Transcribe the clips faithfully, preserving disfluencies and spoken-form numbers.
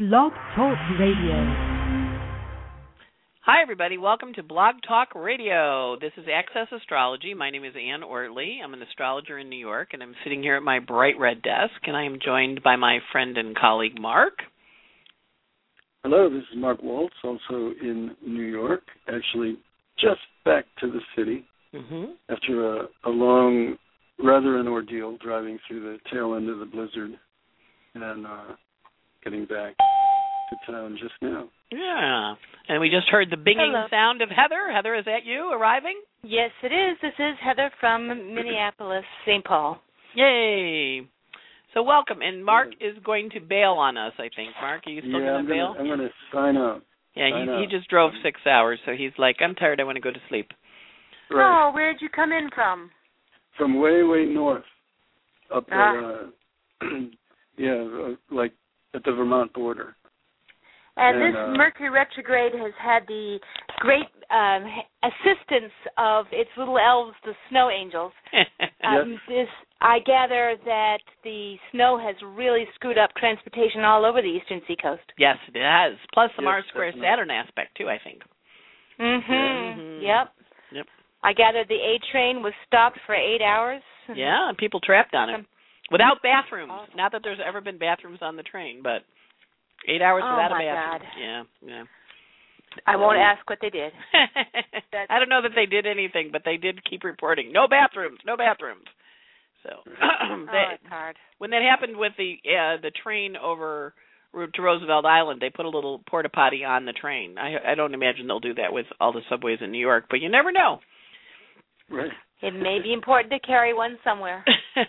Blog Talk Radio. Hi, everybody. Welcome to Blog Talk Radio. This is Access Astrology. My name is Ann Ortley. I'm an astrologer in New York, and I'm sitting here at my bright red desk, and I am joined by my friend and colleague, Mark. Hello, this is Mark Waltz, also in New York, actually just back to the city mm-hmm. after a, a long, rather an ordeal driving through the tail end of the blizzard and uh, getting back to town just now. Yeah, and we just heard the binging Hello. sound of Heather. Heather, is that you arriving? Yes, it is. This is Heather from Minneapolis, Saint Paul. Yay. So welcome, and Mark is going to bail on us, I think. Mark, are you still yeah, going I'm to bail? Gonna, I'm going to sign up. Yeah, sign he, up. he just drove six hours, so he's like, I'm tired, I want to go to sleep. Right. Oh, where'd you come in from? From way, way north, up Ah. uh, yeah, uh, like at the Vermont border. And, And, this uh, Mercury retrograde has had the great um, assistance of its little elves, the snow angels. Um, this, I gather that the snow has really screwed up transportation all over the eastern seacoast. Yes, it has. Plus the Yes, Mars square definitely. Saturn aspect, too, I think. Mm-hmm. Mhm. Yep. Yep. I gather the A train was stopped for eight hours. Yeah, and people trapped on it. Without bathrooms. Awesome. Not that there's ever been bathrooms on the train, but eight hours Oh, without my a bathroom. God. Yeah, yeah. I won't ask what they did. I don't know that they did anything, but they did keep reporting. No bathrooms, no bathrooms. So Oh, they, it's hard. when that happened with the uh, the train over to Roosevelt Island, they put a little porta potty on the train. I, I don't imagine they'll do that with all the subways in New York, but you never know. Right. It may be important to carry one somewhere.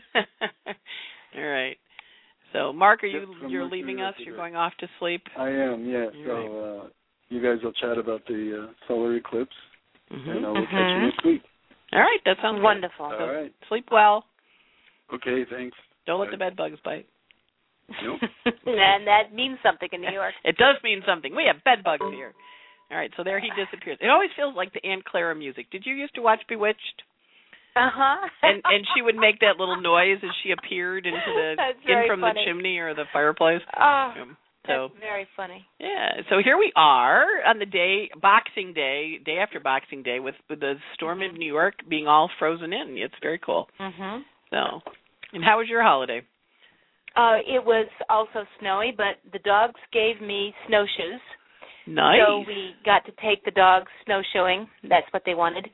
All right. So, Mark, are you Just from you're Mercury leaving us? retrograde. You're going off to sleep? I am, yeah. All So uh, you guys will chat about the uh, solar eclipse, Mm-hmm. and I will catch you Mhm. next week. All right, that sounds good. Wonderful. All right. Sleep well. Okay, thanks. Don't let Bye. the bed bugs bite. Nope. And that means something in New York. It does mean something. We have bed bugs here. All right, so there he disappears. It always feels like the Aunt Clara music. Did you used to watch Bewitched? Uh-huh. And and she would make that little noise as she appeared into the That's in very from funny. the chimney or the fireplace. Oh, Um, so that's very funny. yeah, so here we are on the day Boxing Day, day after Boxing Day, with, with the storm in New York being all frozen in. It's very cool. Mm-hmm. So, and how was your holiday? Uh, it was also snowy, but the dogs gave me snowshoes. Nice. So we got to take the dogs snowshoeing. That's what they wanted.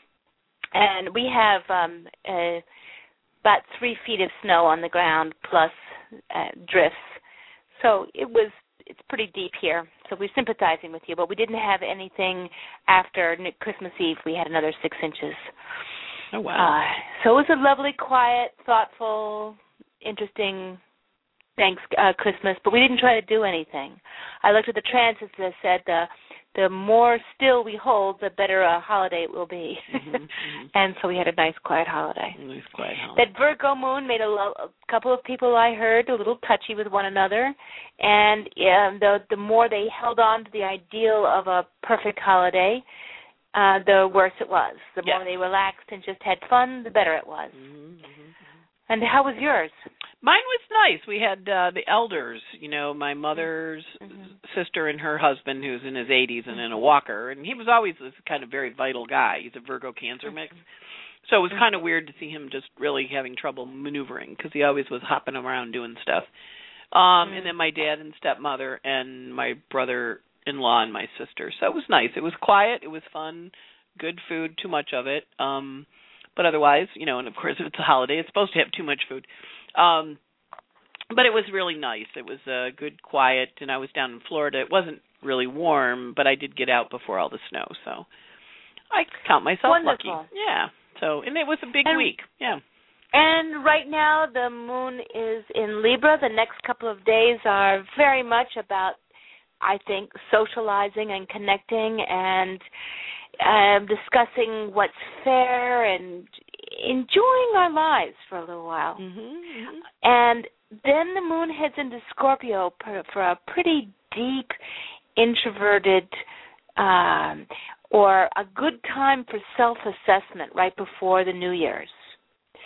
And we have um, uh, about three feet of snow on the ground plus uh, drifts. So it was it's pretty deep here. So we're sympathizing with you, but we didn't have anything after Christmas Eve. We had another six inches. Oh, wow. Uh, so it was a lovely, quiet, thoughtful, interesting thanks uh, Christmas, but we didn't try to do anything. I looked at the transits and said the the more still we hold, the better a holiday it will be. Mm-hmm, mm-hmm. And so we had a nice, quiet holiday. Nice, quiet holiday. That Virgo moon made a, lo- a couple of people I heard a little touchy with one another, and um, the the more they held on to the ideal of a perfect holiday, uh, the worse it was. The Yes. more they relaxed and just had fun, the better it was. Mm-hmm, mm-hmm. And how was yours? Mine was nice. We had uh, the elders, you know, my mother's Mhm. sister and her husband, who's in his eighties and in a walker, and he was always this kind of very vital guy. He's a Virgo Cancer mix. So it was kind of weird to see him just really having trouble maneuvering because he always was hopping around doing stuff. Um, Mm. And then my dad and stepmother and my brother-in-law and my sister. So it was nice. It was quiet. It was fun. Good food, too much of it. Um, but otherwise, you know, and of course if it's a holiday, it's supposed to have too much food. Um, but it was really nice. It was uh, good, quiet, and I was down in Florida. It wasn't really warm, but I did get out before all the snow, so I count myself Wonderful. lucky. Yeah. So, and it was a big And- week. Yeah. And right now the moon is in Libra. The next couple of days are very much about, I think, socializing and connecting and um, discussing what's fair and enjoying our lives for a little while. Mm-hmm, mm-hmm. And then the moon heads into Scorpio for, for a pretty deep, introverted, um, or a good time for self-assessment right before the New Year's.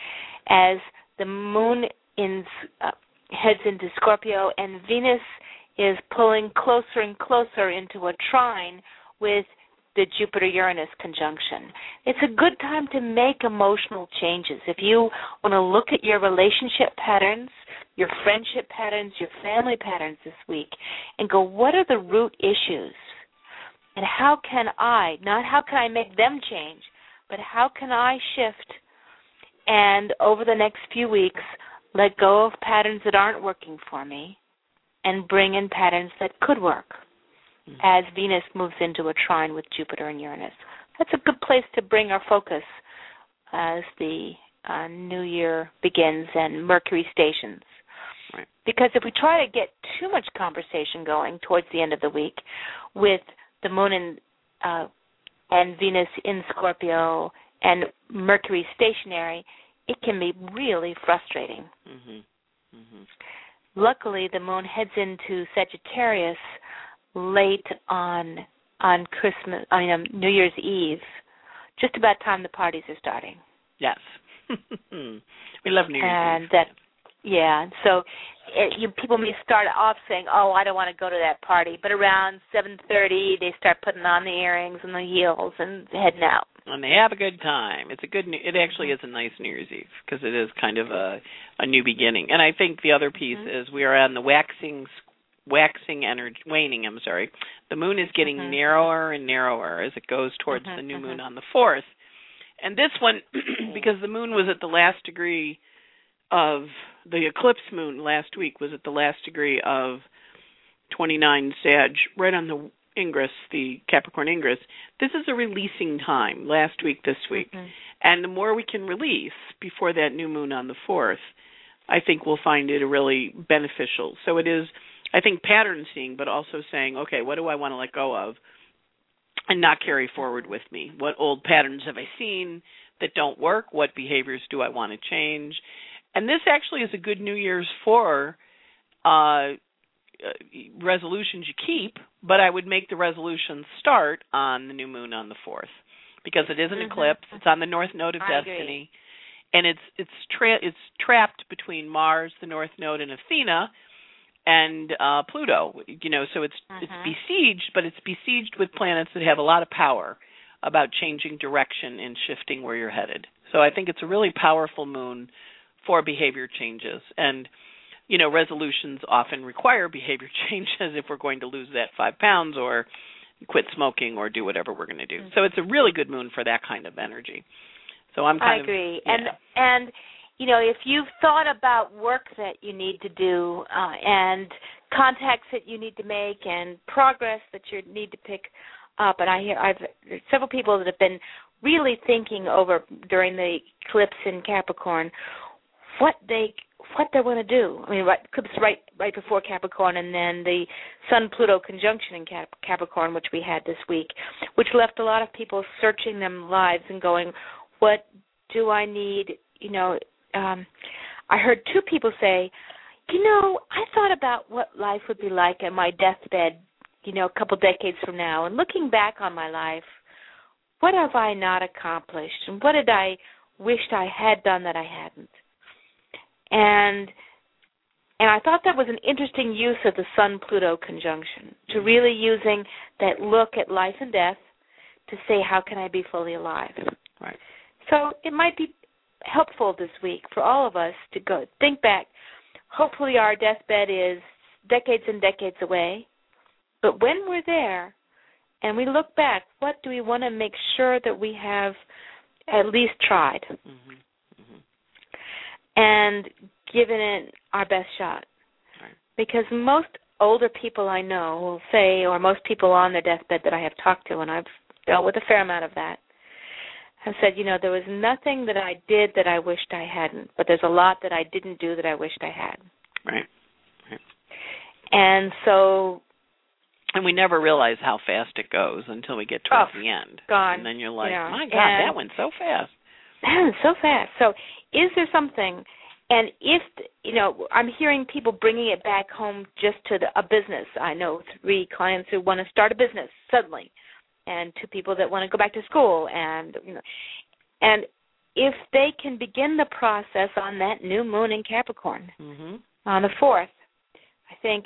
As the moon in, uh, heads into Scorpio and Venus is pulling closer and closer into a trine with the Jupiter-Uranus conjunction. It's a good time to make emotional changes. If you want to look at your relationship patterns, your friendship patterns, your family patterns this week, and go, what are the root issues? And how can I, not how can I make them change, but how can I shift and over the next few weeks let go of patterns that aren't working for me and bring in patterns that could work mm-hmm. as Venus moves into a trine with Jupiter and Uranus. That's a good place to bring our focus as the uh, new year begins and Mercury stations. Right. Because if we try to get too much conversation going towards the end of the week with the moon and, uh, and Venus in Scorpio and Mercury stationary, it can be really frustrating. Mm-hmm. Mm-hmm. Luckily, the moon heads into Sagittarius late on on Christmas, I mean, um, New Year's Eve, just about time the parties are starting. Yes. We love New Year's and Eve. That, yeah, so it, you, people may start off saying, oh, I don't want to go to that party, but around seven thirty, they start putting on the earrings and the heels and heading out. And they have a good time. It's a good. It actually is a nice New Year's Eve because it is kind of a a new beginning. And I think the other piece mm-hmm. is we are on the waxing, waxing energy, waning. I'm sorry. The moon is getting mm-hmm. narrower and narrower as it goes towards mm-hmm. the new moon on the fourth. And this one, because the moon was at the last degree of the eclipse moon last week, was at the last degree of twenty-nine Sag, right on the Ingress, the Capricorn Ingress. This is a releasing time, last week, this week. Mm-hmm. And the more we can release before that new moon on the fourth, I think we'll find it really beneficial. So it is, I think, pattern seeing, but also saying, okay, what do I want to let go of and not carry forward with me? What old patterns have I seen that don't work? What behaviors do I want to change? And this actually is a good New Year's for uh, resolutions you keep, but I would make the resolutions start on the new moon on the fourth because it is an mm-hmm. eclipse. It's on the north node of I destiny, agree. and it's it's tra- it's trapped between Mars, the north node, and Athena, and uh, Pluto. You know, so it's mm-hmm. it's besieged, but it's besieged with planets that have a lot of power about changing direction and shifting where you're headed. So I think it's a really powerful moon for behavior changes. And you know, resolutions often require behavior changes if we're going to lose that five pounds or quit smoking or do whatever we're going to do. Mm-hmm. So it's a really good moon for that kind of energy. So I'm kind I agree. Of, yeah. And, and, you know, if you've thought about work that you need to do uh, and contacts that you need to make and progress that you need to pick up, and I hear I've there's several people that have been really thinking over during the eclipse in Capricorn what they what they want to do. I mean, right, eclipse right right before Capricorn, and then the Sun-Pluto conjunction in Cap- Capricorn, which we had this week, which left a lot of people searching their lives and going, what do I need? You know, um, I heard two people say, you know, I thought about what life would be like at my deathbed, you know, a couple decades from now, and looking back on my life, what have I not accomplished, and what did I wished I had done that I hadn't? And and I thought that was an interesting use of the Sun-Pluto conjunction, to really using that look at life and death to say, how can I be fully alive? Right. So it might be helpful this week for all of us to go think back. Hopefully our deathbed is decades and decades away, but when we're there and we look back, what do we want to make sure that we have at least tried? Mm-hmm. And given it our best shot. Right. Because most older people I know will say, or most people on their deathbed that I have talked to, and I've dealt with a fair amount of that, have said, you know, there was nothing that I did that I wished I hadn't, but there's a lot that I didn't do that I wished I had. Right. Right. And so... And we never realize how fast it goes until we get towards oh, the end. Gone. And then you're like, you know, my God, that went so fast. So fast. So is there something, and if, you know, I'm hearing people bringing it back home just to the, a business. I know three clients who want to start a business suddenly, and two people that want to go back to school, and, you know, and if they can begin the process on that new moon in Capricorn mm-hmm. on the fourth, I think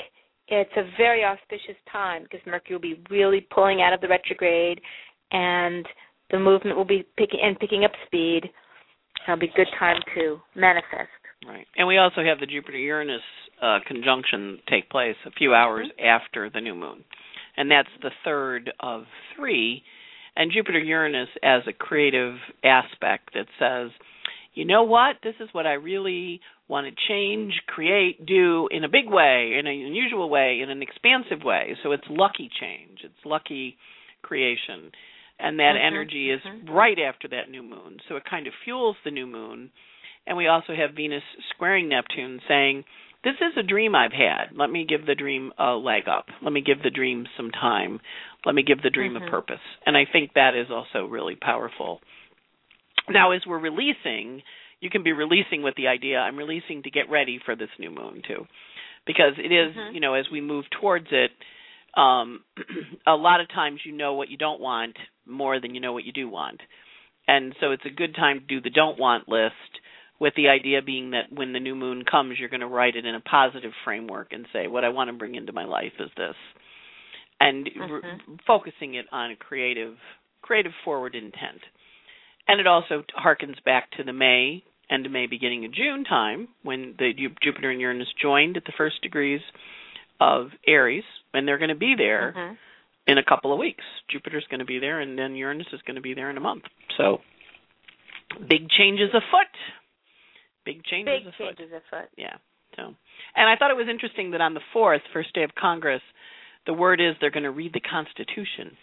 it's a very auspicious time because Mercury will be really pulling out of the retrograde, and the movement will be picking and picking up speed. It'll be a good time to manifest. Right. And we also have the Jupiter-Uranus uh, conjunction take place a few hours mm-hmm. after the new moon. And that's the third of three. And Jupiter-Uranus as a creative aspect that says, you know what, this is what I really want to change, create, do in a big way, in an unusual way, in an expansive way. So it's lucky change. It's lucky creation. And that mm-hmm. energy is mm-hmm. right after that new moon. So it kind of fuels the new moon. And we also have Venus squaring Neptune saying, this is a dream I've had. Let me give the dream a leg up. Let me give the dream some time. Let me give the dream mm-hmm. a purpose. And I think that is also really powerful. Now, as we're releasing, you can be releasing with the idea, I'm releasing to get ready for this new moon, too. Because it is, mm-hmm. you know, as we move towards it, um, a lot of times you know what you don't want more than you know what you do want. And so it's a good time to do the don't want list, with the idea being that when the new moon comes, you're going to write it in a positive framework and say, what I want to bring into my life is this. And mm-hmm. re- focusing it on a creative, creative forward intent. And it also harkens back to the May, end of May, beginning of June time, when the Jupiter and Uranus joined at the first degrees of Aries, and they're going to be there mm-hmm. in a couple of weeks. Jupiter's going to be there, and then Uranus is going to be there in a month. So big changes afoot. Big changes Big afoot. changes afoot. Yeah. So, and I thought it was interesting that on the fourth, first day of Congress, the word is they're going to read the Constitution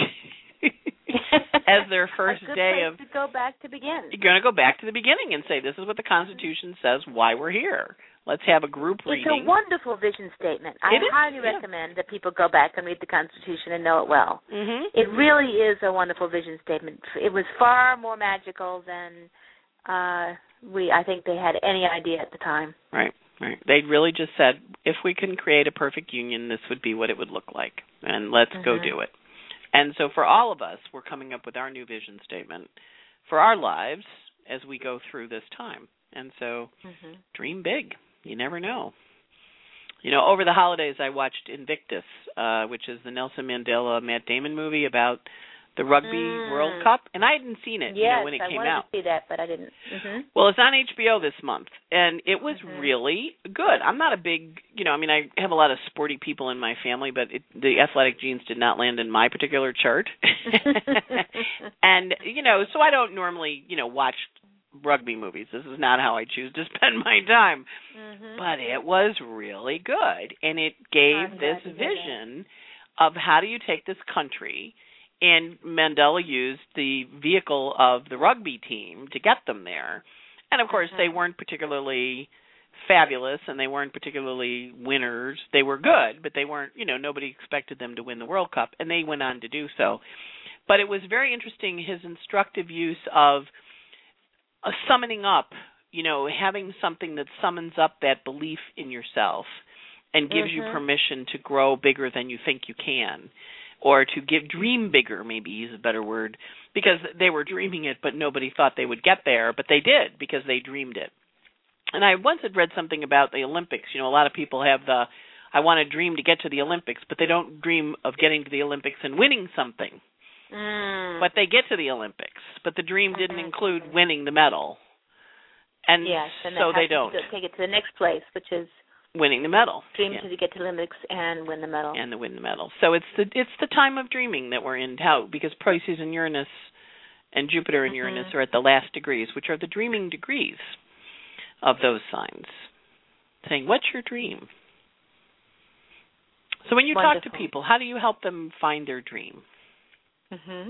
as their first a good day place of. To go back to begin. You're going to go back to the beginning and say, this is what the Constitution says, why we're here. Let's have a group it's reading. It's a wonderful vision statement. I it highly is, yeah. recommend that people go back and read the Constitution and know it well. Mm-hmm. It really is a wonderful vision statement. It was far more magical than uh, we, I think they had any idea at the time. Right, right. They really just said, if we can create a perfect union, this would be what it would look like, and let's mm-hmm. go do it. And so for all of us, we're coming up with our new vision statement for our lives as we go through this time. And so mm-hmm. dream big. You never know. You know, over the holidays, I watched Invictus, uh, which is the Nelson Mandela, Matt Damon movie about the Rugby mm. World Cup. And I hadn't seen it yes, you know, when it I came wanted out. to see that, but I didn't. Mm-hmm. Well, it's on H B O this month, and it was mm-hmm. really good. I'm not a big, you know, I mean, I have a lot of sporty people in my family, but it, the athletic genes did not land in my particular chart. And, you know, so I don't normally, you know, watch rugby movies. This is not how I choose to spend my time. Mm-hmm. But it was really good, and it gave I'm this vision of how do you take this country. And Mandela used the vehicle of the rugby team to get them there. And, of course, mm-hmm. they weren't particularly fabulous, and they weren't particularly winners. They were good, but they weren't, you know, nobody expected them to win the World Cup, and they went on to do so. But it was very interesting, his instructive use of uh, summoning up, you know, having something that summons up that belief in yourself and gives mm-hmm. you permission to grow bigger than you think you can. Or to give dream bigger, maybe is a better word, because they were dreaming it, but nobody thought they would get there, but they did because they dreamed it. And I once had read something about the Olympics. You know, a lot of people have the, I want to dream to get to the Olympics, but they don't dream of getting to the Olympics and winning something. Mm. But they get to the Olympics, but the dream didn't include winning the medal. And yes, and so they to don't. take it to the next place, which is winning the medal. Dream yeah. to get to the Olympics and win the medal. And to win the medal. So it's the it's the time of dreaming that we're in now, because Pisces and Uranus and Jupiter and mm-hmm. Uranus are at the last degrees, which are the dreaming degrees of those signs. Saying, what's your dream? So when you Wonderful. talk to people, how do you help them find their dream? Mm-hmm.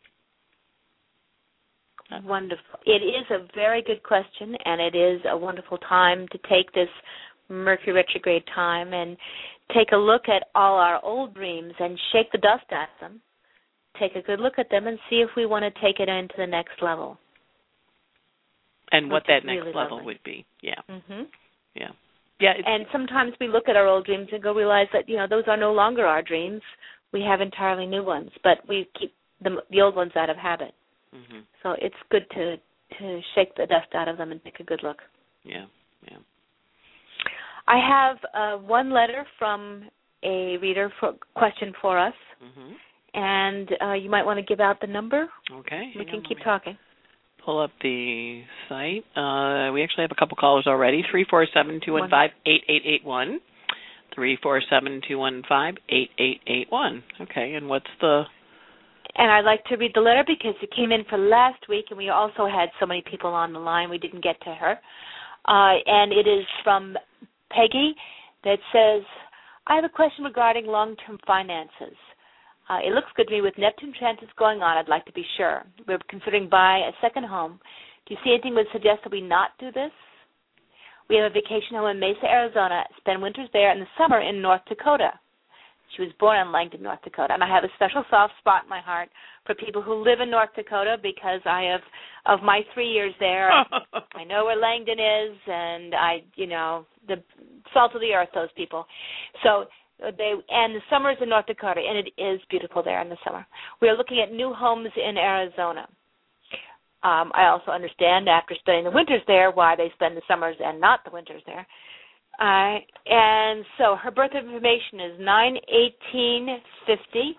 Wonderful. It is a very good question, and it is a wonderful time to take this Mercury retrograde time and take a look at all our old dreams and shake the dust at them. Take a good look at them and see if we want to take it into the next level. And what that next really level lovely. would be. Yeah. Mm-hmm. Yeah. Yeah. And sometimes we look at our old dreams and go realize that, you know, those are no longer our dreams. We have entirely new ones, but we keep the, the old ones out of habit. Mm-hmm. So it's good to to shake the dust out of them and take a good look. Yeah, yeah. I have uh, one letter from a reader for question for us, mm-hmm. and uh, you might want to give out the number. Okay. We can on, keep talking. Pull up the site. Uh, we actually have a couple callers already. three four seven, two one five, eight eight eight one. three four seven, two one five, eight eight eight one. Okay, and what's the... And I'd like to read the letter because it came in for last week, and we also had so many people on the line we didn't get to her. Uh, and it is from Peggy that says, I have a question regarding long-term finances. Uh, it looks good to me with Neptune transits going on. I'd like to be sure. We're considering buying a second home. Do you see anything that would suggest that we not do this? We have a vacation home in Mesa, Arizona, spend winters there, and the summer in North Dakota. She was born in Langdon, North Dakota, and I have a special soft spot in my heart for people who live in North Dakota because I have, of my three years there, I know where Langdon is, and I, you know, the salt of the earth, those people. So they, and the summers in North Dakota, and it is beautiful there in the summer. We are looking at new homes in Arizona. Um, I also understand after spending the winters there why they spend the summers and not the winters there. Uh, and so her birth information is nine eighteen fifty,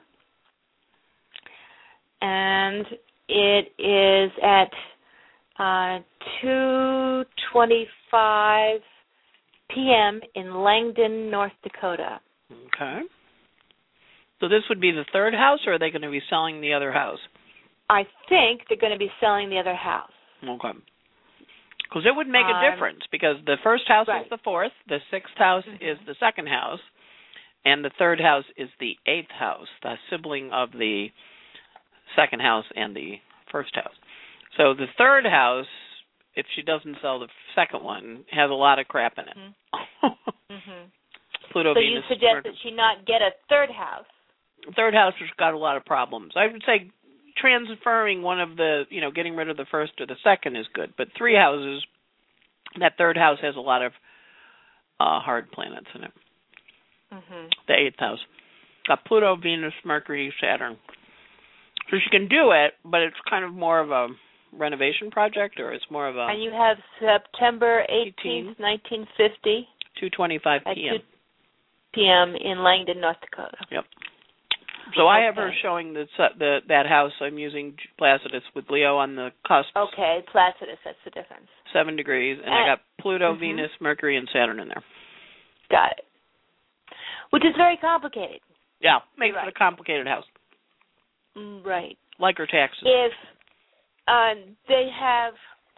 and it is at uh, two twenty-five p.m. in Langdon, North Dakota. Okay. So this would be the third house, or are they going to be selling the other house? I think they're going to be selling the other house. Okay. Because it would make a Um, difference, because the first house right. is the fourth, the sixth house Mm-hmm. is the second house, and the third house is the eighth house, the sibling of the second house and the first house. So the third house, if she doesn't sell the second one, has a lot of crap in it. Mm-hmm. mm-hmm. Pluto, so Venus, you suggest Mercury. that she not get a third house? Third house has got a lot of problems. I would say transferring one of the, you know, getting rid of the first or the second is good. But three houses, that third house has a lot of uh, hard planets in it. Mm-hmm. The eighth house. Got Pluto, Venus, Mercury, Saturn. So she can do it, but it's kind of more of a renovation project, or it's more of a... And you have September eighteenth, nineteen fifty. two twenty-five p.m. At two p.m. in Langdon, North Dakota. Yep. So I okay. have her showing the, the that house. I'm using Placidus with Leo on the cusp. Okay, Placidus, that's the difference. Seven degrees, and uh, I got Pluto, mm-hmm. Venus, Mercury, and Saturn in there. Got it. Which is very complicated. Yeah, makes right. it a complicated house. Right. Like her taxes. If uh, they have,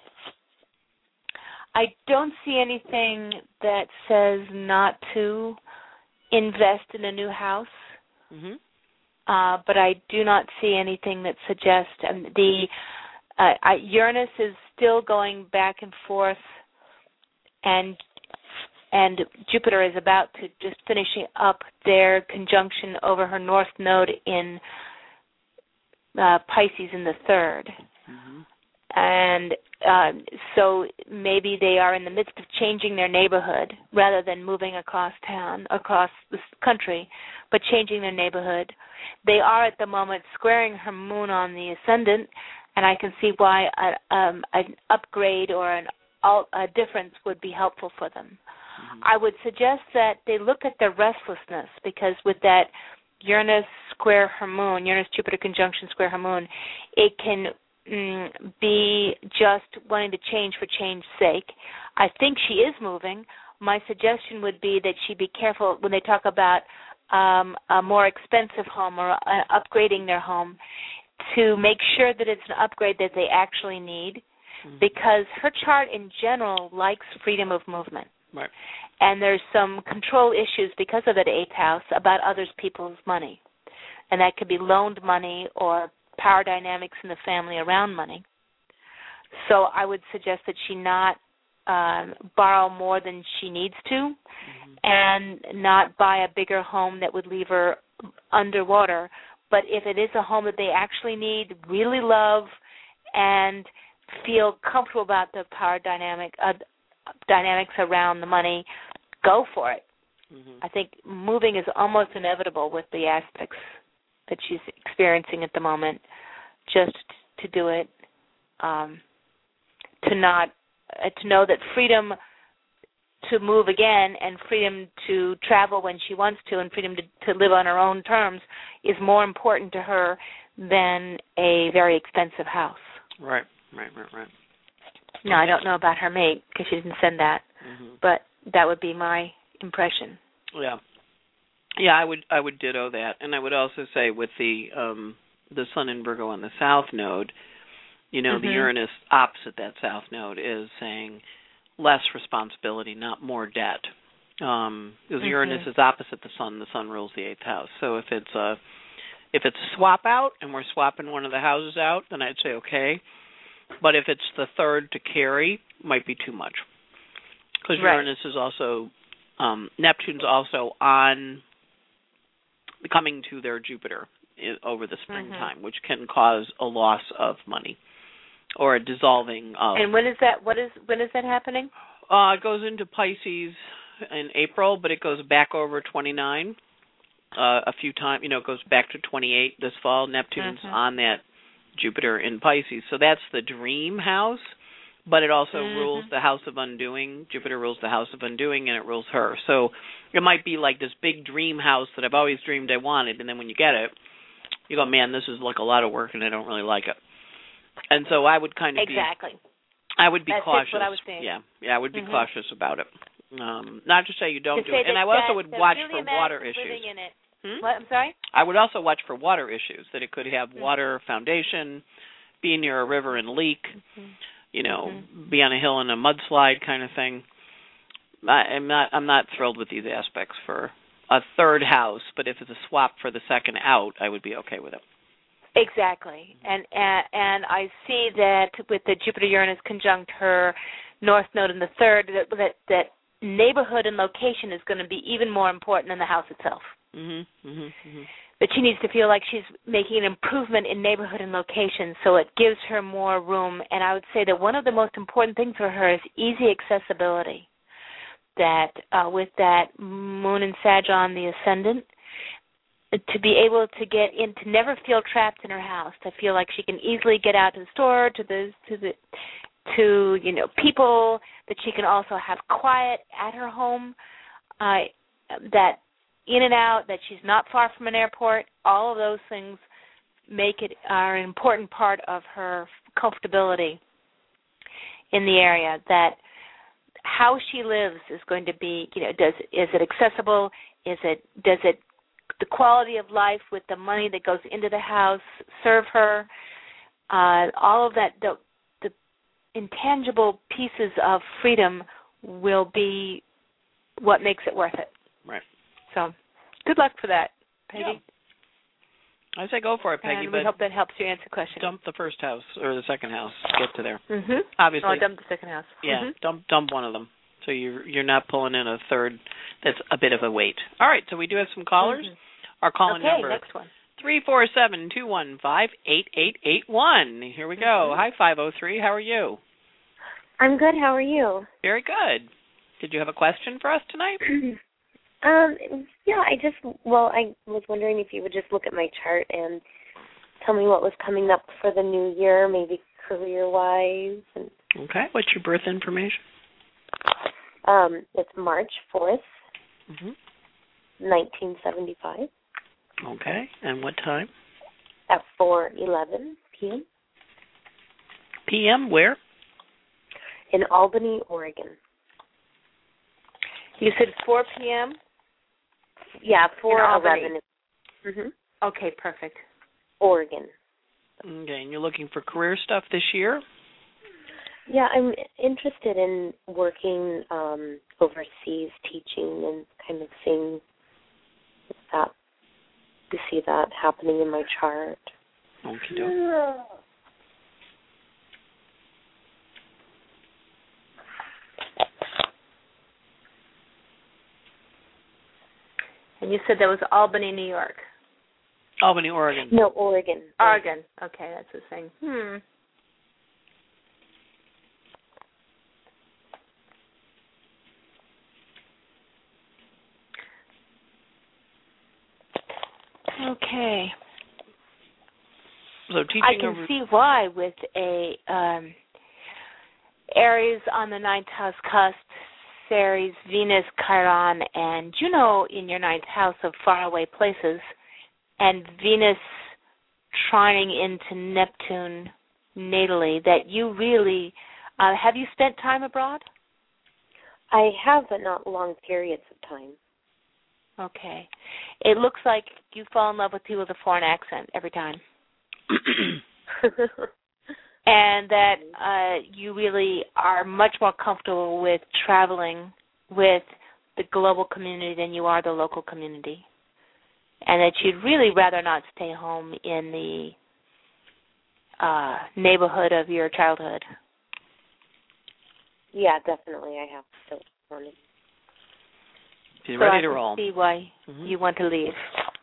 I don't see anything that says not to invest in a new house. Mm-hmm. Uh, but I do not see anything that suggests um, the uh, I, Uranus is still going back and forth, and and Jupiter is about to just finishing up their conjunction over her north node in uh, Pisces in the third. Mm-hmm. And uh, so maybe they are in the midst of changing their neighborhood rather than moving across town, across the country, but changing their neighborhood. They are at the moment squaring her moon on the ascendant, and I can see why a, um, an upgrade or an alt, a difference would be helpful for them. Mm-hmm. I would suggest that they look at their restlessness, because with that Uranus square her moon, Uranus-Jupiter conjunction square her moon, it can mm, be just wanting to change for change's sake. I think she is moving. My suggestion would be that she be careful when they talk about um, a more expensive home or uh, upgrading their home, to make sure that it's an upgrade that they actually need, mm-hmm. because her chart in general likes freedom of movement. Right. And there's some control issues because of that eighth house about other people's money. And that could be loaned money or power dynamics in the family around money. So I would suggest that she not um, borrow more than she needs to, mm-hmm. and not buy a bigger home that would leave her underwater. But if it is a home that they actually need, really love, and feel comfortable about the power dynamic uh, dynamics around the money, go for it. Mm-hmm. I think moving is almost inevitable with the aspects that she's experiencing at the moment. Just to do it, um, to not uh, to know that freedom to move again and freedom to travel when she wants to and freedom to, to live on her own terms is more important to her than a very expensive house. Right, right, right, right. No, I don't know about her mate because she didn't send that, mm-hmm. but that would be my impression. Yeah. Yeah, I would I would ditto that. And I would also say with the um, the Sun in Virgo on the South Node, you know, mm-hmm. the Uranus opposite that South Node is saying less responsibility, not more debt. Um, because mm-hmm. Uranus is opposite the Sun. The Sun rules the eighth house. So if it's a if it's a swap out and we're swapping one of the houses out, then I'd say okay. But if it's the third to carry, might be too much. Because right. Uranus is also um, Neptune's also on. Coming to their Jupiter over the springtime, mm-hmm. which can cause a loss of money or a dissolving of. And when is that? What is when is that happening? Uh, it goes into Pisces in April, but it goes back over twenty-nine uh, a few times. You know, it goes back to twenty-eight this fall. Neptune's mm-hmm. on that Jupiter in Pisces, so that's the dream house. But it also mm-hmm. rules the house of undoing. Jupiter rules the house of undoing, and it rules her. So it might be like this big dream house that I've always dreamed I wanted, and then when you get it, you go, man, this is like a lot of work, and I don't really like it. And so I would kind of exactly. be... I would be That's cautious. what I was saying. Yeah, yeah, I would be mm-hmm. cautious about it. Um, not to say you don't to do it. And I also would watch for water issues. In it. Hmm? What? I'm sorry? I would also watch for water issues, that it could have mm-hmm. water foundation, be near a river and leak, mm-hmm. you know, mm-hmm. be on a hill in a mudslide kind of thing. I, I'm not I'm not thrilled with these aspects for a third house, but if it's a swap for the second out, I would be okay with it. Exactly. And and, and I see that with the Jupiter-Uranus conjunct her North Node in the third, that, that, that neighborhood and location is going to be even more important than the house itself. Mm-hmm, mm-hmm, mm-hmm. But she needs to feel like she's making an improvement in neighborhood and location, so it gives her more room. And I would say that one of the most important things for her is easy accessibility. That uh, with that Moon and Sag on the ascendant, to be able to get in, to never feel trapped in her house, to feel like she can easily get out to the store, to the to the to you know people, that she can also have quiet at her home, uh, that in and out, that she's not far from an airport. All of those things make it are an important part of her comfortability in the area. That how she lives is going to be, you know, does is it accessible? Is it does it the quality of life with the money that goes into the house serve her? Uh, all of that, the, the intangible pieces of freedom will be what makes it worth it. Right. So, good luck for that, Peggy. Yeah. I say go for it, Peggy. And but we hope that helps you answer the question. Dump the first house or the second house. Get to there. Mm-hmm. Obviously. Oh, dump the second house. Yeah, mm-hmm. dump dump one of them. So you're you're not pulling in a third. That's a bit of a weight. All right. So we do have some callers. Mm-hmm. Our calling okay, number. next one. Three four seven two one five eight eight eight one. Here we go. Mm-hmm. Hi, five oh three. How are you? I'm good. How are you? Very good. Did you have a question for us tonight? um, yeah, I just, well, I was wondering if you would just look at my chart and tell me what was coming up for the new year, maybe career-wise. And okay. What's your birth information? Um, it's March fourth, mm-hmm. nineteen seventy-five. Okay. And what time? At four eleven p.m. P M. Where? In Albany, Oregon. You said four p.m.? Yeah, four eleven. Mm-hmm. Okay, perfect. Oregon. Okay, and you're looking for career stuff this year? Yeah, I'm interested in working um, overseas, teaching, and kind of seeing that, to see that happening in my chart. Okie doke. And you said that was Albany, New York. Albany, Oregon. No, Oregon. Oregon. Okay, that's the thing. Hmm. Okay. So teaching I can over... see why with a um, Aries on the ninth house cusp, Ceres, Venus, Chiron, and Juno in your ninth house of faraway places, and Venus trining into Neptune natally, that you really, uh, have you spent time abroad? I have, but not long periods of time. Okay. It looks like you fall in love with people with a foreign accent every time. And that uh, you really are much more comfortable with traveling with the global community than you are the local community. And that you'd really rather not stay home in the uh, neighborhood of your childhood. Yeah, definitely. I have still wanted. You're so ready I to can roll. see why Mm-hmm. you want to leave.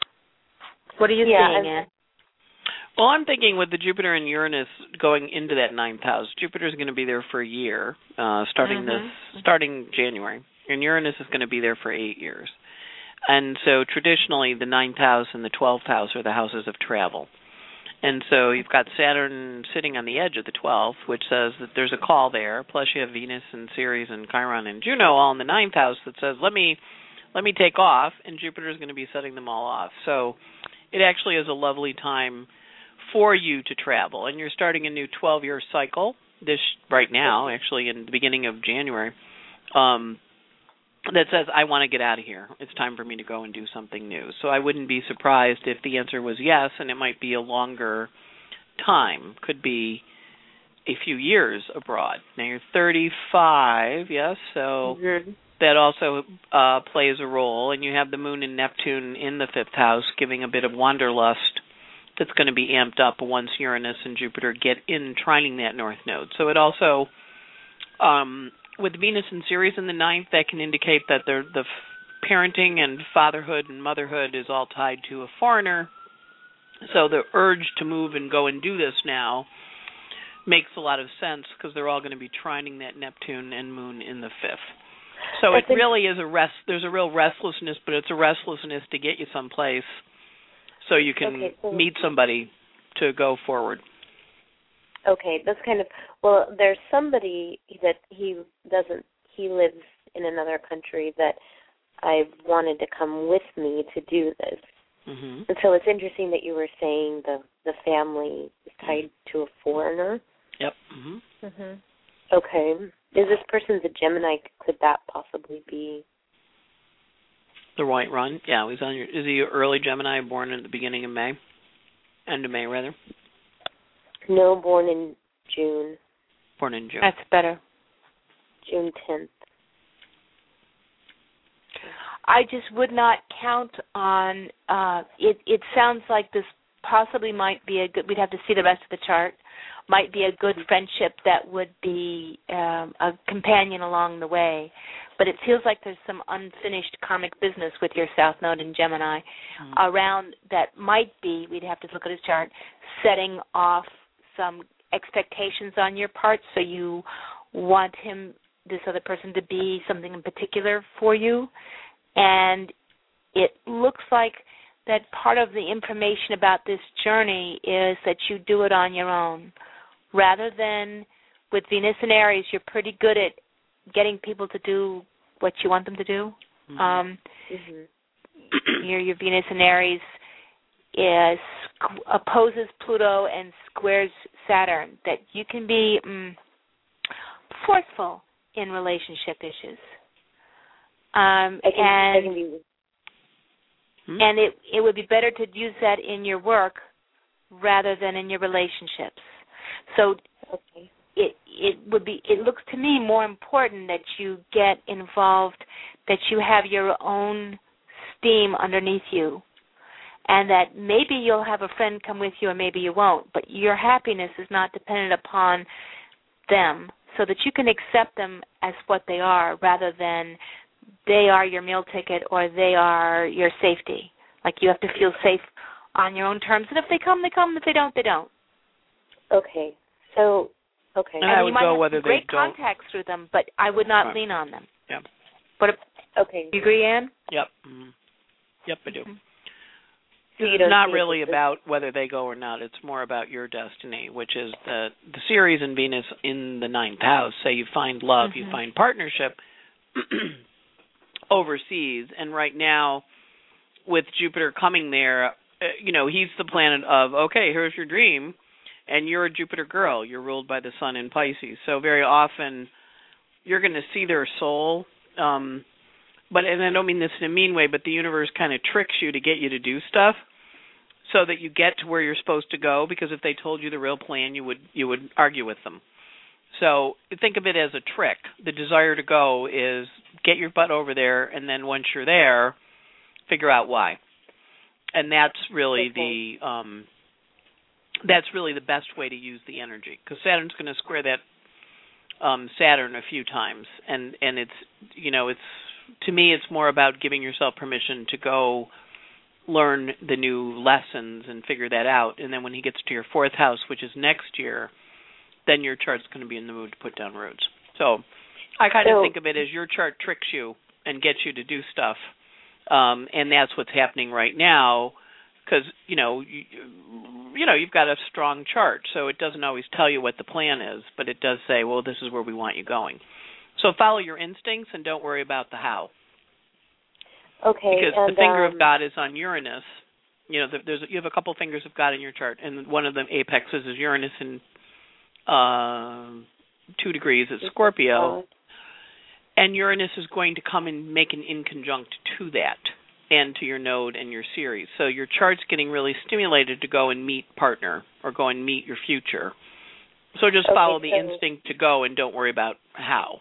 What are you yeah, seeing, Anne? Well, I'm thinking with the Jupiter and Uranus going into that ninth house, Jupiter's going to be there for a year, uh, starting Mm-hmm. this, starting January, and Uranus is going to be there for eight years. And so traditionally, the ninth house and the twelfth house are the houses of travel. And so you've got Saturn sitting on the edge of the twelfth, which says that there's a call there. Plus you have Venus and Ceres and Chiron and Juno all in the ninth house that says, let me let me take off, and Jupiter's going to be setting them all off. So it actually is a lovely time for you to travel. And you're starting a new twelve-year cycle this right now, actually in the beginning of January, um, that says, I want to get out of here. It's time for me to go and do something new. So I wouldn't be surprised if the answer was yes, and it might be a longer time. Could be a few years abroad. Now you're thirty-five, yes, so Mm-hmm. that also uh, plays a role. And you have the moon and Neptune in the fifth house, giving a bit of wanderlust that's going to be amped up once Uranus and Jupiter get in trining that north node. So it also, um, with Venus and Ceres in the ninth, that can indicate that the the parenting and fatherhood and motherhood is all tied to a foreigner. So the urge to move and go and do this now makes a lot of sense because they're all going to be trining that Neptune and moon in the fifth. So I it think- really is a rest. There's a real restlessness, but it's a restlessness to get you someplace so you can Okay, so- meet somebody to go forward. Okay, that's kind of, well, there's somebody that he doesn't, he lives in another country that I've wanted to come with me to do this. Mm-hmm. And so it's interesting that you were saying the, the family is tied to a foreigner. Yep. Mm-hmm. Mm-hmm. Okay. Is this person's a Gemini? Could that possibly be? The White Run. Yeah, he's on your. Is he early Gemini, born at the beginning of May, end of May rather? No, born in June, Born in June. That's better. June tenth. I just would not count on, uh, it, it sounds like this possibly might be a good, we'd have to see the rest of the chart, might be a good friendship that would be um, a companion along the way. But it feels like there's some unfinished karmic business with your South Node in Gemini mm-hmm. around that might be, we'd have to look at his chart, setting off some expectations on your part, so you want him, this other person, to be something in particular for you. And it looks like that part of the information about this journey is that you do it on your own. Rather than with Venus and Aries, you're pretty good at getting people to do what you want them to do. Mm-hmm. Um, mm-hmm. your, your Venus and Aries is opposes Pluto and squares Saturn, that you can be um, forceful in relationship issues. Um, I can, and I can be... hmm? and it it would be better to use that in your work rather than in your relationships. So okay. it it would be it looks to me more important that you get involved, that you have your own steam underneath you, and that maybe you'll have a friend come with you or maybe you won't, but your happiness is not dependent upon them, so that you can accept them as what they are rather than they are your meal ticket or they are your safety. Like you have to feel safe on your own terms, and if they come, they come. If they don't, they don't. Okay. So, okay. And And I you would might go have whether some great they don't. contacts through them, but I would not Right. lean on them. Yeah. But if, Okay. you agree, Anne? Yep. Mm-hmm. Yep, I do. Mm-hmm. So you It's don't not see it really as- about whether they go or not. It's more about your destiny, which is the the Ceres and Venus in the ninth house. Say you find love, Mm-hmm. you find partnership. overseas. And right now, with Jupiter coming there, uh, you know, he's the planet of, okay, here's your dream, and you're a Jupiter girl. You're ruled by the sun in Pisces. So very often you're going to see their soul. Um, but, and I don't mean this in a mean way, but the universe kind of tricks you to get you to do stuff so that you get to where you're supposed to go, because if they told you the real plan, you would you would argue with them. So think of it as a trick. The desire to go is get your butt over there, and then once you're there, figure out why. And that's really okay. the um, that's really the best way to use the energy, because Saturn's going to square that um, Saturn a few times, and and it's you know it's to me it's more about giving yourself permission to go learn the new lessons and figure that out. And then when he gets to your fourth house, which is next year, then your chart's going to be in the mood to put down roots. So I kind so, of think of it as your chart tricks you and gets you to do stuff. Um, and that's what's happening right now, because, you know, you, you know, you've got a strong chart, so it doesn't always tell you what the plan is, but it does say, well, this is where we want you going. So follow your instincts and don't worry about the how. Okay. Because and, the finger um, of God is on Uranus. You know, there's you have a couple fingers of God in your chart, and one of the apexes is Uranus in uh, two degrees at Scorpio. God. And Uranus is going to come and make an inconjunct to that and to your node and your Ceres. So your chart's getting really stimulated to go and meet partner or go and meet your future. So just okay, follow the so, instinct to go and don't worry about how.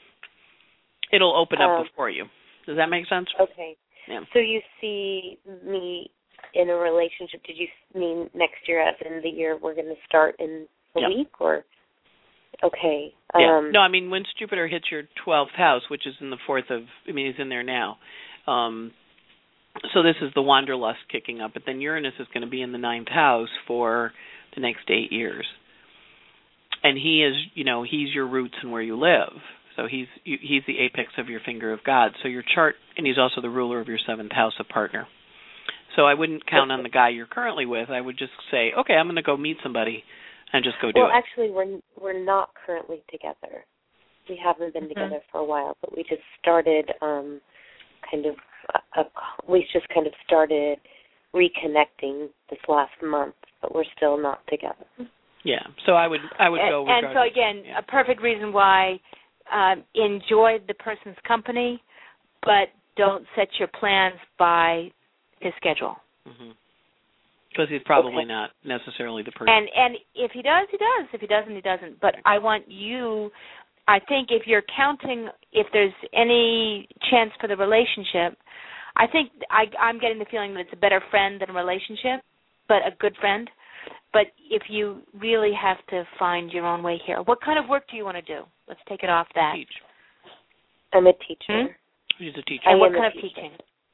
It'll open up um, before you. Does that make sense? Okay. Yeah. So you see me in a relationship, did you mean next year as in the year we're going to start in a yeah. week, or? Okay. Yeah. Um, no, I mean, once Jupiter hits your twelfth house, which is in the fourth of, I mean, he's in there now. Um, so this is the wanderlust kicking up, but then Uranus is going to be in the ninth house for the next eight years. And he is, you know, he's your roots and where you live. So he's he's the apex of your finger of God. So your chart, and he's also the ruler of your seventh house of partner. So I wouldn't count on the guy you're currently with. I would just say, okay, I'm going to go meet somebody and just go do well, it. Well, actually, we're we're not currently together. We haven't been mm-hmm. together for a while, but we just started um, kind of a, a, we just kind of started reconnecting this last month, but we're still not together. Yeah. So I would I would and, go. And so again, yeah. a perfect reason why um, enjoy the person's company, but don't set your plans by his schedule. Mm-hmm. Because he's probably okay. not necessarily the person. And and if he does, he does. If he doesn't, he doesn't. But I want you, I think if you're counting, if there's any chance for the relationship, I think I, I'm getting the feeling that it's a better friend than a relationship, but a good friend. But if you really have to find your own way here, what kind of work do you want to do? Let's take it off that. Teach. I'm a teacher. Hmm? He's a teacher. And what am kind of teacher. teaching?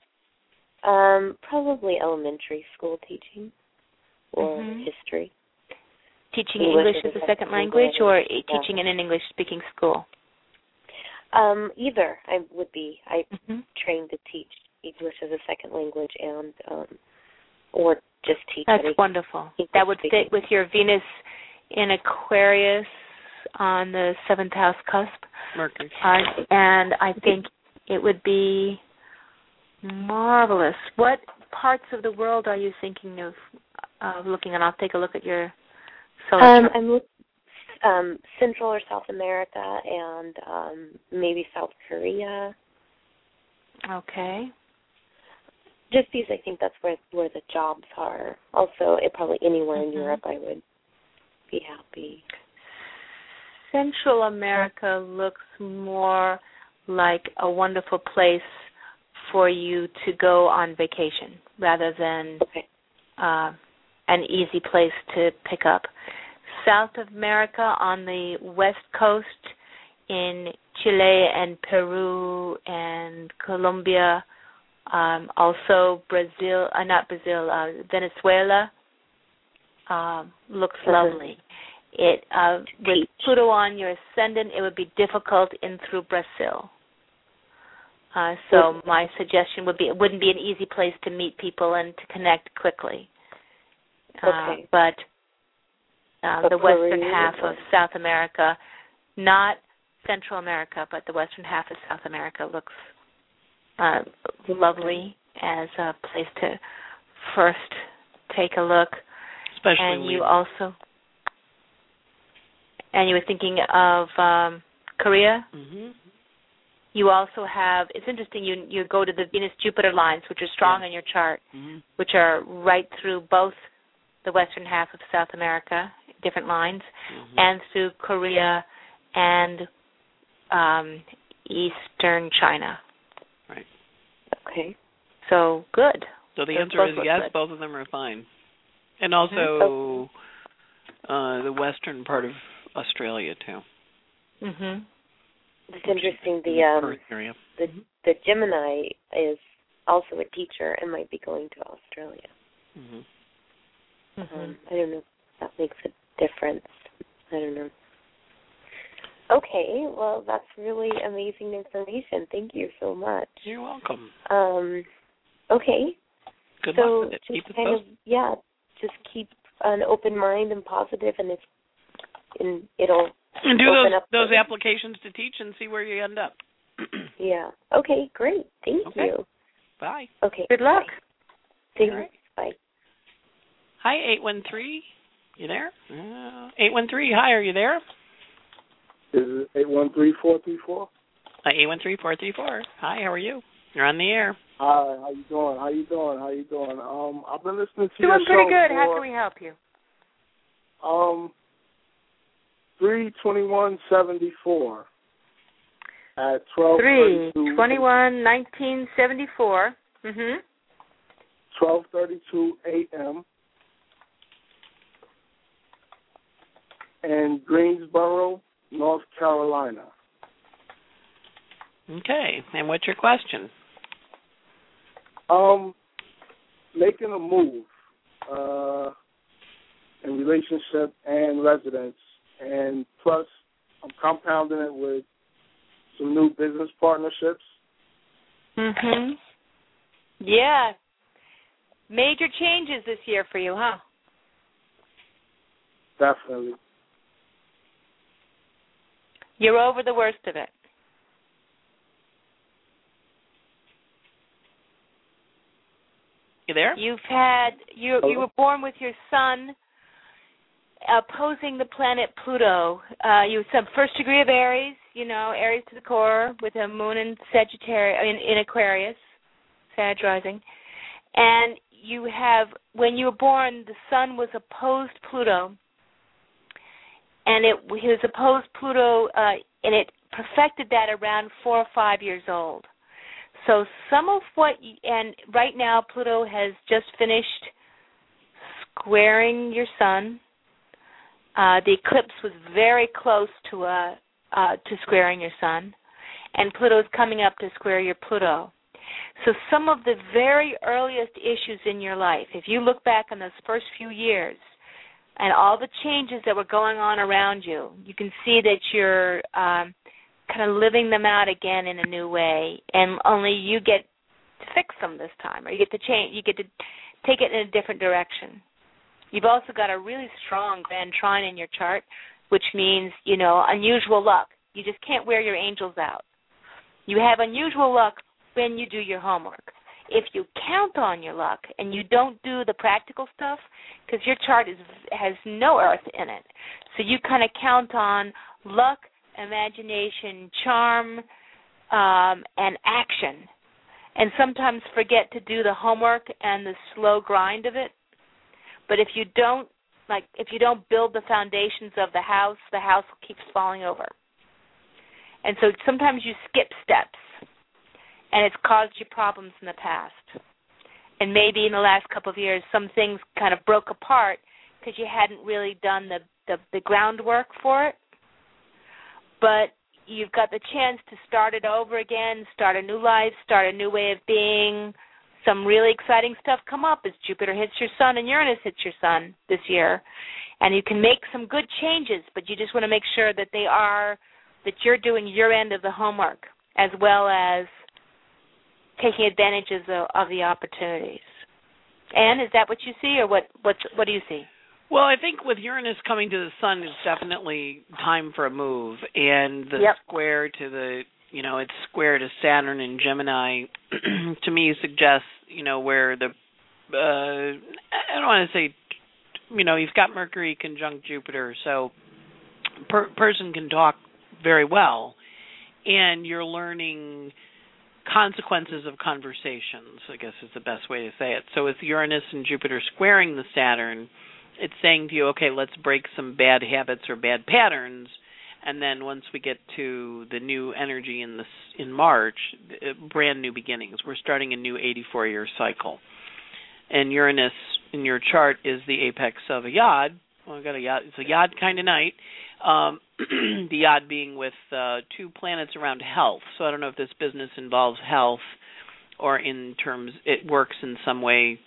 Um, probably elementary school teaching or mm-hmm. history. Teaching English, English as a second language, or yeah. teaching in an English-speaking school? Um, either. I would be. I mm-hmm. trained to teach English as a second language, and um, or just teach. That's wonderful. English that would speaking. fit with your Venus in Aquarius on the seventh house cusp. Mercury. Uh, and I think it would be marvelous. What parts of the world are you thinking of uh, looking at? I'll take a look at your solar um, chart. I'm looking um, Central or South America, and um, maybe South Korea. Okay. Just because I think that's where where the jobs are. Also, it probably anywhere mm-hmm. in Europe, I would be happy. Central America looks more like a wonderful place for you to go on vacation rather than okay. uh, an easy place to pick up. South America on the west coast in Chile and Peru and Colombia, um, also Brazil, uh, not Brazil, uh, Venezuela, uh, looks lovely. It uh, with Pluto on your ascendant, it would be difficult in through Brazil. Uh, so my suggestion would be it wouldn't be an easy place to meet people and to connect quickly. Uh, okay. But uh, so the Peru, western half of South America, not Central America, but the western half of South America looks uh, lovely as a place to first take a look. Especially and you we... also, and you were thinking of um, Korea. Mm-hmm. You also have, it's interesting, you you go to the Venus-Jupiter lines, which are strong yeah. in your chart, mm-hmm. which are right through both the western half of South America, different lines, mm-hmm. and through Korea and um, eastern China. Right. Okay. So, good. So the Those answer both is look yes, good. both of them are fine. And also Mm-hmm. uh, the western part of Australia, too. Mm-hmm. It's interesting. The um, Perth area. the the Gemini is also a teacher and might be going to Australia. Mm-hmm. Mm-hmm. Um, I don't know if that makes a difference. I don't know. Okay, well, that's really amazing information. Thank you so much. You're welcome. Um, okay. Good so luck with it. just Keep it kind posted. of, yeah, just keep an open mind and positive, and if and it'll And do open those up those the, applications to teach and see where you end up. yeah. Okay, great. Thank Okay. you. Bye. Okay. Good luck. Thanks. All right. Bye. Hi, eight one three. You there? Uh, eight one three. Hi, are you there? Is it eight one three, four three four? Uh, eight one three, four three four. Hi, how are you? You're on the air. Hi, how you doing? How you doing? How you doing? Um, I've been listening to Doing your pretty show good. for, How can we help you? Um, three twenty-one seventy-four at twelve Three thirty-two. twenty-one nineteen seventy-four. Mm-hmm. twelve thirty-two a.m. in Greensboro, North Carolina. Okay, and what's your question? Um, making a move uh, in relationship and residence, and plus I'm compounding it with some new business partnerships. Mm-hmm. Yeah. Major changes this year for you, huh? Definitely. You're over the worst of it. You there? You've had you you were born with your sun opposing the planet Pluto. Uh, you had some first degree of Aries, you know, Aries to the core with a moon in Sagittarius in, in Aquarius, Sag rising, and you have when you were born, the sun was opposed Pluto, and it he was opposed Pluto, uh, and it perfected that around four or five years old. So some of what, you, and right now Pluto has just finished squaring your sun. Uh, the eclipse was very close to uh, uh, to squaring your sun, and Pluto is coming up to square your Pluto. So some of the very earliest issues in your life, if you look back on those first few years and all the changes that were going on around you, you can see that you're um, kind of living them out again in a new way, and only you get to fix them this time, or you get to change, you get to take it in a different direction. You've also got a really strong Grand Trine in your chart, which means, you know, unusual luck. You just can't wear your angels out. You have unusual luck when you do your homework. If you count on your luck and you don't do the practical stuff, because your chart is has no earth in it, so you kind of count on luck, imagination, charm, um, and action, and sometimes forget to do the homework and the slow grind of it. But if you don't, like, if you don't build the foundations of the house, the house keeps falling over. And so sometimes you skip steps, and it's caused you problems in the past. And maybe in the last couple of years, some things kind of broke apart because you hadn't really done the, the, the groundwork for it. But you've got the chance to start it over again, start a new life, start a new way of being. Some really exciting stuff come up as Jupiter hits your sun and Uranus hits your sun this year. And you can make some good changes, but you just want to make sure that they are, that you're doing your end of the homework as well as taking advantages of, of the opportunities. Anne, is that what you see, or what, what, what do you see? Well, I think with Uranus coming to the sun, it's definitely time for a move, and the yep. square to the, you know, it's square to Saturn and Gemini, to me suggests, you know, where the, uh, I don't want to say, you know, you've got Mercury conjunct Jupiter, so per person can talk very well, and you're learning consequences of conversations, I guess is the best way to say it. So with Uranus and Jupiter squaring the Saturn, it's saying to you, okay, let's break some bad habits or bad patterns, and then once we get to the new energy in this in March, brand new beginnings. We're starting a new eighty-four year cycle. And Uranus in your chart is the apex of a yod. Well, I got a yod. It's a yod kind of night. Um, the yod being with uh, two planets around health. So I don't know if this business involves health or in terms it works in some way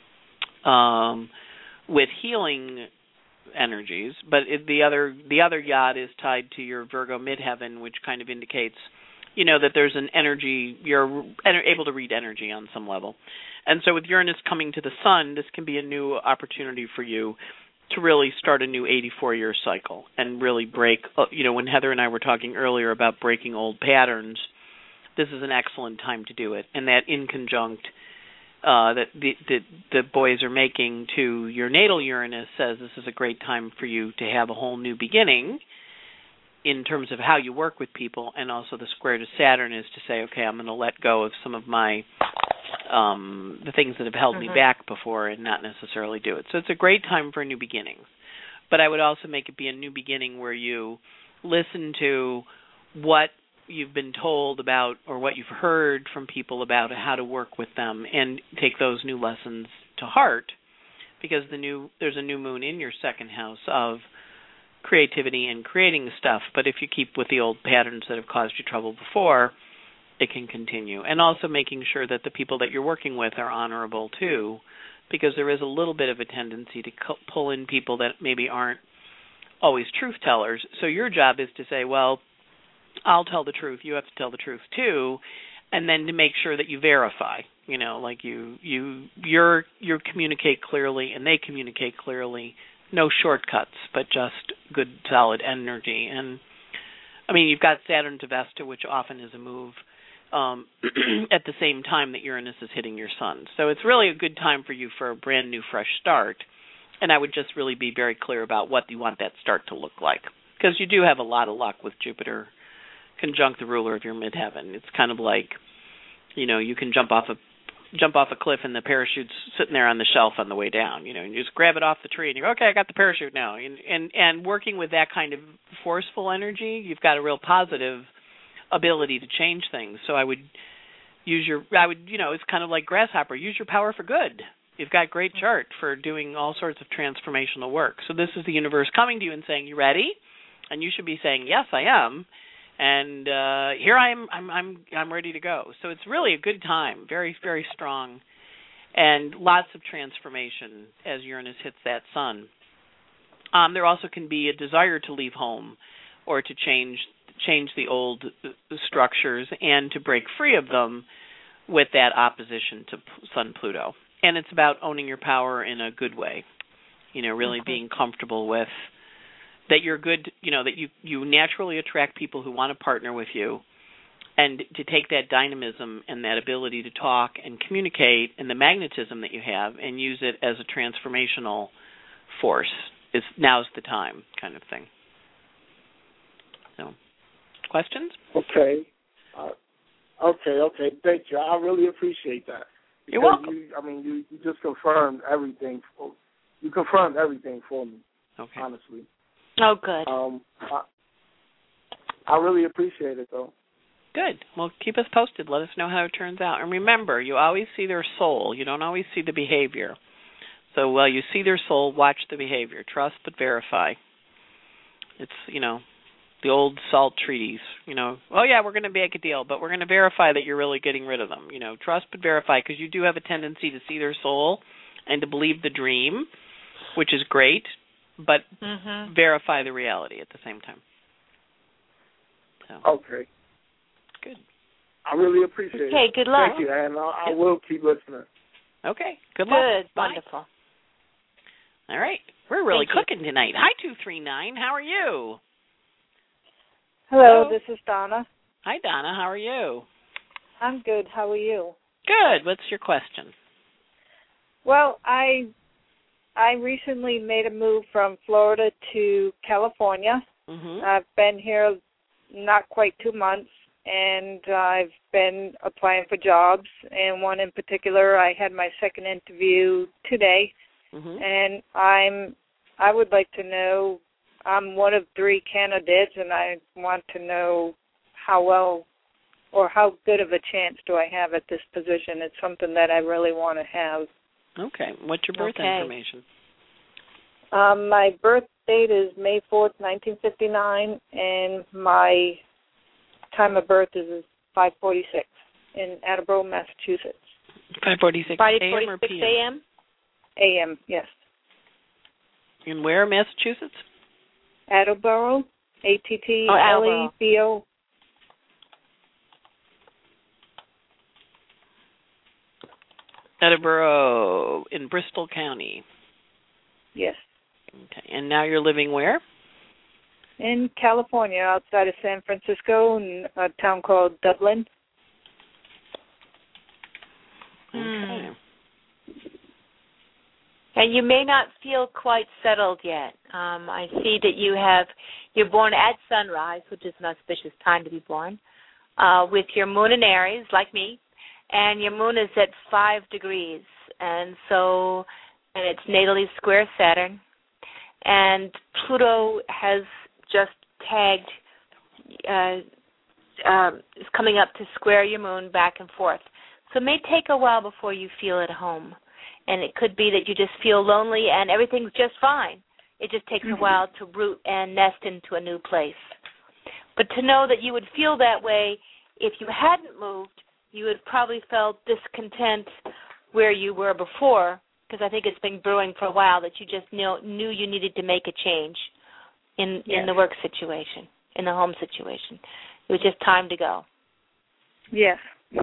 um, with healing energies. But it, the other the other yod is tied to your Virgo midheaven, which kind of indicates, you know, that there's an energy, you're able to read energy on some level. And so with Uranus coming to the sun, this can be a new opportunity for you to really start a new eighty-four year cycle and really break, you know, when Heather and I were talking earlier about breaking old patterns, this is an excellent time to do it. And that in conjunct uh, that the, the, the boys are making to your natal Uranus says this is a great time for you to have a whole new beginning in terms of how you work with people, and also the square to Saturn is to say, okay, I'm going to let go of some of my um, the things that have held mm-hmm. me back before and not necessarily do it. So it's a great time for new beginnings. But I would also make it be a new beginning where you listen to what you've been told about or what you've heard from people about how to work with them and take those new lessons to heart, because the new there's a new moon in your second house of creativity and creating stuff. But if you keep with the old patterns that have caused you trouble before, it can continue. And also making sure that the people that you're working with are honorable too, because there is a little bit of a tendency to pull in people that maybe aren't always truth tellers. So your job is to say, well, I'll tell the truth, you have to tell the truth too, and then to make sure that you verify, you know, like you you you're you communicate clearly and they communicate clearly. No shortcuts, but just good, solid energy. And, I mean, you've got Saturn to Vesta, which often is a move um, at the same time that Uranus is hitting your sun. So it's really a good time for you for a brand new, fresh start. And I would just really be very clear about what you want that start to look like, because you do have a lot of luck with Jupiter conjunct the ruler of your midheaven. It's kind of like, you know, you can jump off a jump off a cliff and the parachute's sitting there on the shelf on the way down, you know, and you just grab it off the tree and you go, okay, I got the parachute now. And, and and working with that kind of forceful energy, you've got a real positive ability to change things. So I would use your, I would, you know, it's kind of like Grasshopper, use your power for good. You've got great chart for doing all sorts of transformational work. So this is the universe coming to you and saying, you ready? And you should be saying, yes, I am. And uh, here I am. I'm I'm I'm ready to go. So it's really a good time, very very strong, and lots of transformation as Uranus hits that sun. Um, there also can be a desire to leave home, or to change change the old structures and to break free of them with that opposition to Sun Pluto. And it's about owning your power in a good way. You know, really okay. being comfortable with that you're good, you know, that you, you naturally attract people who want to partner with you, and to take that dynamism and that ability to talk and communicate and the magnetism that you have and use it as a transformational force. Is now's the time kind of thing. So, questions? Okay. Uh, okay, okay. Thank you. I really appreciate that. You're welcome. You, I mean, you, you just confirmed everything. For, you confirmed everything for me, okay. honestly. Oh, good. Um, I, I really appreciate it, though. Good. Well, keep us posted. Let us know how it turns out. And remember, you always see their soul. You don't always see the behavior. So while you see their soul, watch the behavior. Trust but verify. It's, you know, the old SALT treaties. You know, oh, yeah, we're going to make a deal, but we're going to verify that you're really getting rid of them. You know, trust but verify, because you do have a tendency to see their soul and to believe the dream, which is great. But mm-hmm. verify the reality at the same time. So. Okay. Good. I really appreciate okay, it. Okay, good luck. Thank you, and I, I will keep listening. Okay, good luck. Good, Bye. wonderful. All right. We're really Thank cooking tonight. Hi, two three nine. How are you? Hello, Hello. this is Donna. Hi, Donna. How are you? I'm good. How are you? Good. What's your question? Well, I I recently made a move from Florida to California. Mm-hmm. I've been here not quite two months, and I've been applying for jobs, and one in particular, I had my second interview today, Mm-hmm. and I'm I would like to know, I'm one of three candidates, and I want to know how well or how good of a chance do I have at this position. It's something that I really want to have. Okay. What's your birth Okay. information? Um, my birth date is May fourth, nineteen fifty-nine, and my time of birth is five forty-six in Attleboro, Massachusetts. five forty-six Friday, a m or forty-six p m? a m? A M, yes. In where, Massachusetts? Attleboro, A T T Oh, L E Attleboro. B O. Edinburgh in Bristol County. Yes. Okay. And now you're living where? In California, outside of San Francisco, in a town called Dublin. Okay. And you may not feel quite settled yet. Um, I see that you have, you're born at sunrise, which is an auspicious time to be born, uh, with your moon in Aries, like me, and your moon is at five degrees, and so, and it's natally square Saturn, and Pluto has just tagged, uh, um, is coming up to square your moon back and forth. So it may take a while before you feel at home. And it could be that you just feel lonely and everything's just fine. It just takes Mm-hmm. a while to root and nest into a new place. But to know that you would feel that way if you hadn't moved, you would probably felt discontent where you were before, because I think it's been brewing for a while that you just knew, knew you needed to make a change in, Yes. in the work situation, in the home situation. It was just time to go. Yes.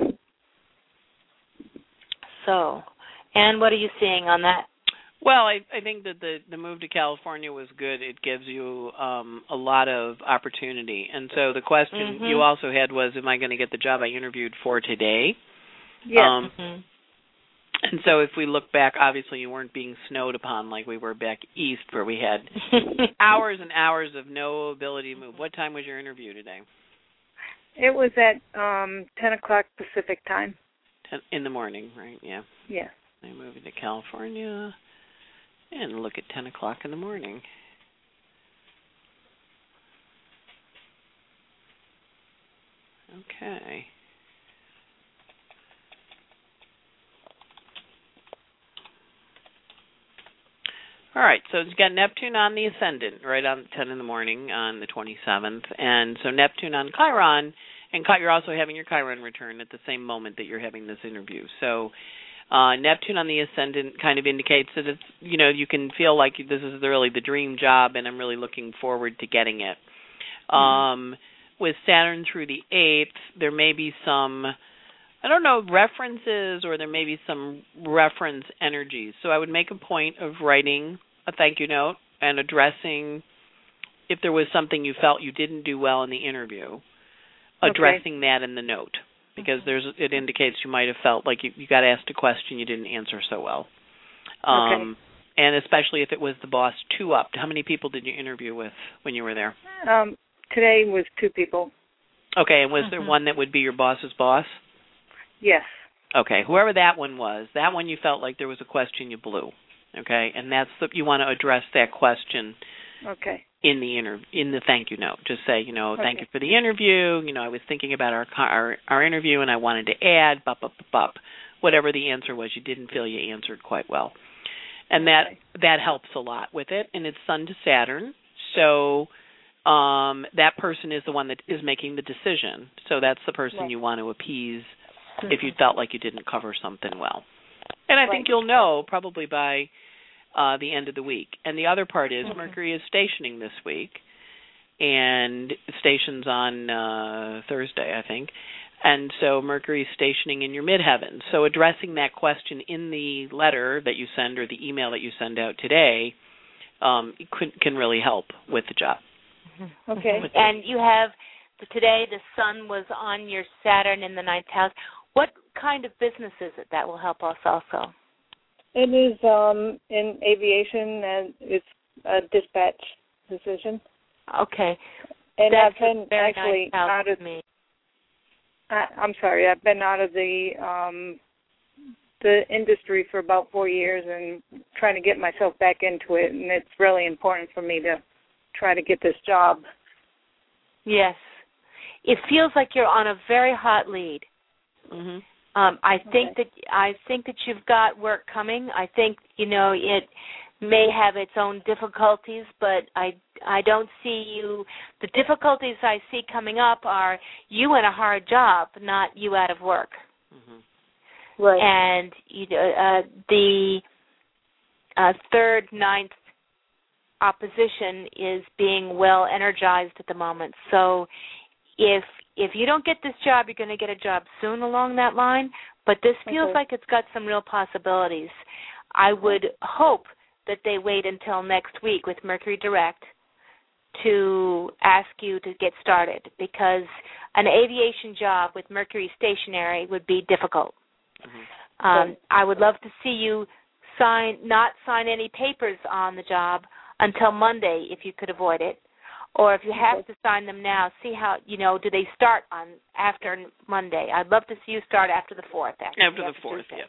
So... And what are you seeing on that? Well, I, I think that the, the move to California was good. It gives you um, a lot of opportunity. And so the question Mm-hmm. you also had was, am I going to get the job I interviewed for today? Yes. Um, Mm-hmm. and so if we look back, obviously you weren't being snowed upon like we were back east where we had hours and hours of no ability to move. What time was your interview today? It was at um, ten o'clock Pacific time. Ten, in the morning, right? Yeah. Yes. I moved to California and look at ten o'clock in the morning. Okay. All right, so it's got Neptune on the ascendant right on ten in the morning on the twenty-seventh. And so Neptune on Chiron, and you're also having your Chiron return at the same moment that you're having this interview. So Uh, Neptune on the ascendant kind of indicates that it's, you know, you can feel like this is really the dream job and I'm really looking forward to getting it. Mm-hmm. Um, with Saturn through the eighth, there may be some, I don't know, references or there may be some reference energies. So I would make a point of writing a thank you note and addressing if there was something you felt you didn't do well in the interview, addressing okay. that in the note. Because there's, it indicates you might have felt like you, you got asked a question you didn't answer so well. Um, okay. And especially if it was the boss two up. How many people did you interview with when you were there? Um, today was two people. Okay, and was mm-hmm. there one that would be your boss's boss? Yes. Okay, whoever that one was, that one you felt like there was a question you blew. Okay, and that's the, you want to address that question. Okay. In the inter- in the thank you note, just say, you know, okay. thank you for the interview. You know, I was thinking about our our, our interview, and I wanted to add, bup, bup, bup, bup. Whatever the answer was, you didn't feel you answered quite well, and okay. that that helps a lot with it. And it's Sun to Saturn, so um, that person is the one that is making the decision. So that's the person right. you want to appease mm-hmm. if you felt like you didn't cover something well. And I right. think you'll know probably by Uh, the end of the week. And the other part is mm-hmm. Mercury is stationing this week, and stations on uh, Thursday, I think. And so Mercury's stationing in your midheaven. So addressing that question in the letter that you send or the email that you send out today um, can, can really help with the job. Okay. And you have, today the sun was on your Saturn in the ninth house. What kind of business is it that will help us also? It is um, in aviation, and it's a dispatch position. Okay. And That's I've been actually nice out of me. I, I'm sorry, I've been out of the um, the industry for about four years and trying to get myself back into it, and it's really important for me to try to get this job. Yes. It feels like you're on a very hot lead. Mm-hmm. Um, I think Okay. that I think that you've got work coming. I think, you know, it may have its own difficulties, but I I don't see you. The difficulties I see coming up are you in a hard job, not you out of work. Mm-hmm. Right. And you know, uh, the uh, third, ninth opposition is being well energized at the moment. So if if you don't get this job, you're going to get a job soon along that line. But this feels Okay. like it's got some real possibilities. I would hope that they wait until next week with Mercury Direct to ask you to get started, because an aviation job with Mercury stationary would be difficult. Mm-hmm. Um, I would love to see you sign, not sign any papers on the job until Monday if you could avoid it. Or if you have to sign them now, see how, you know, do they start on after Monday? I'd love to see you start after the fourth. After, After the fourth, yeah.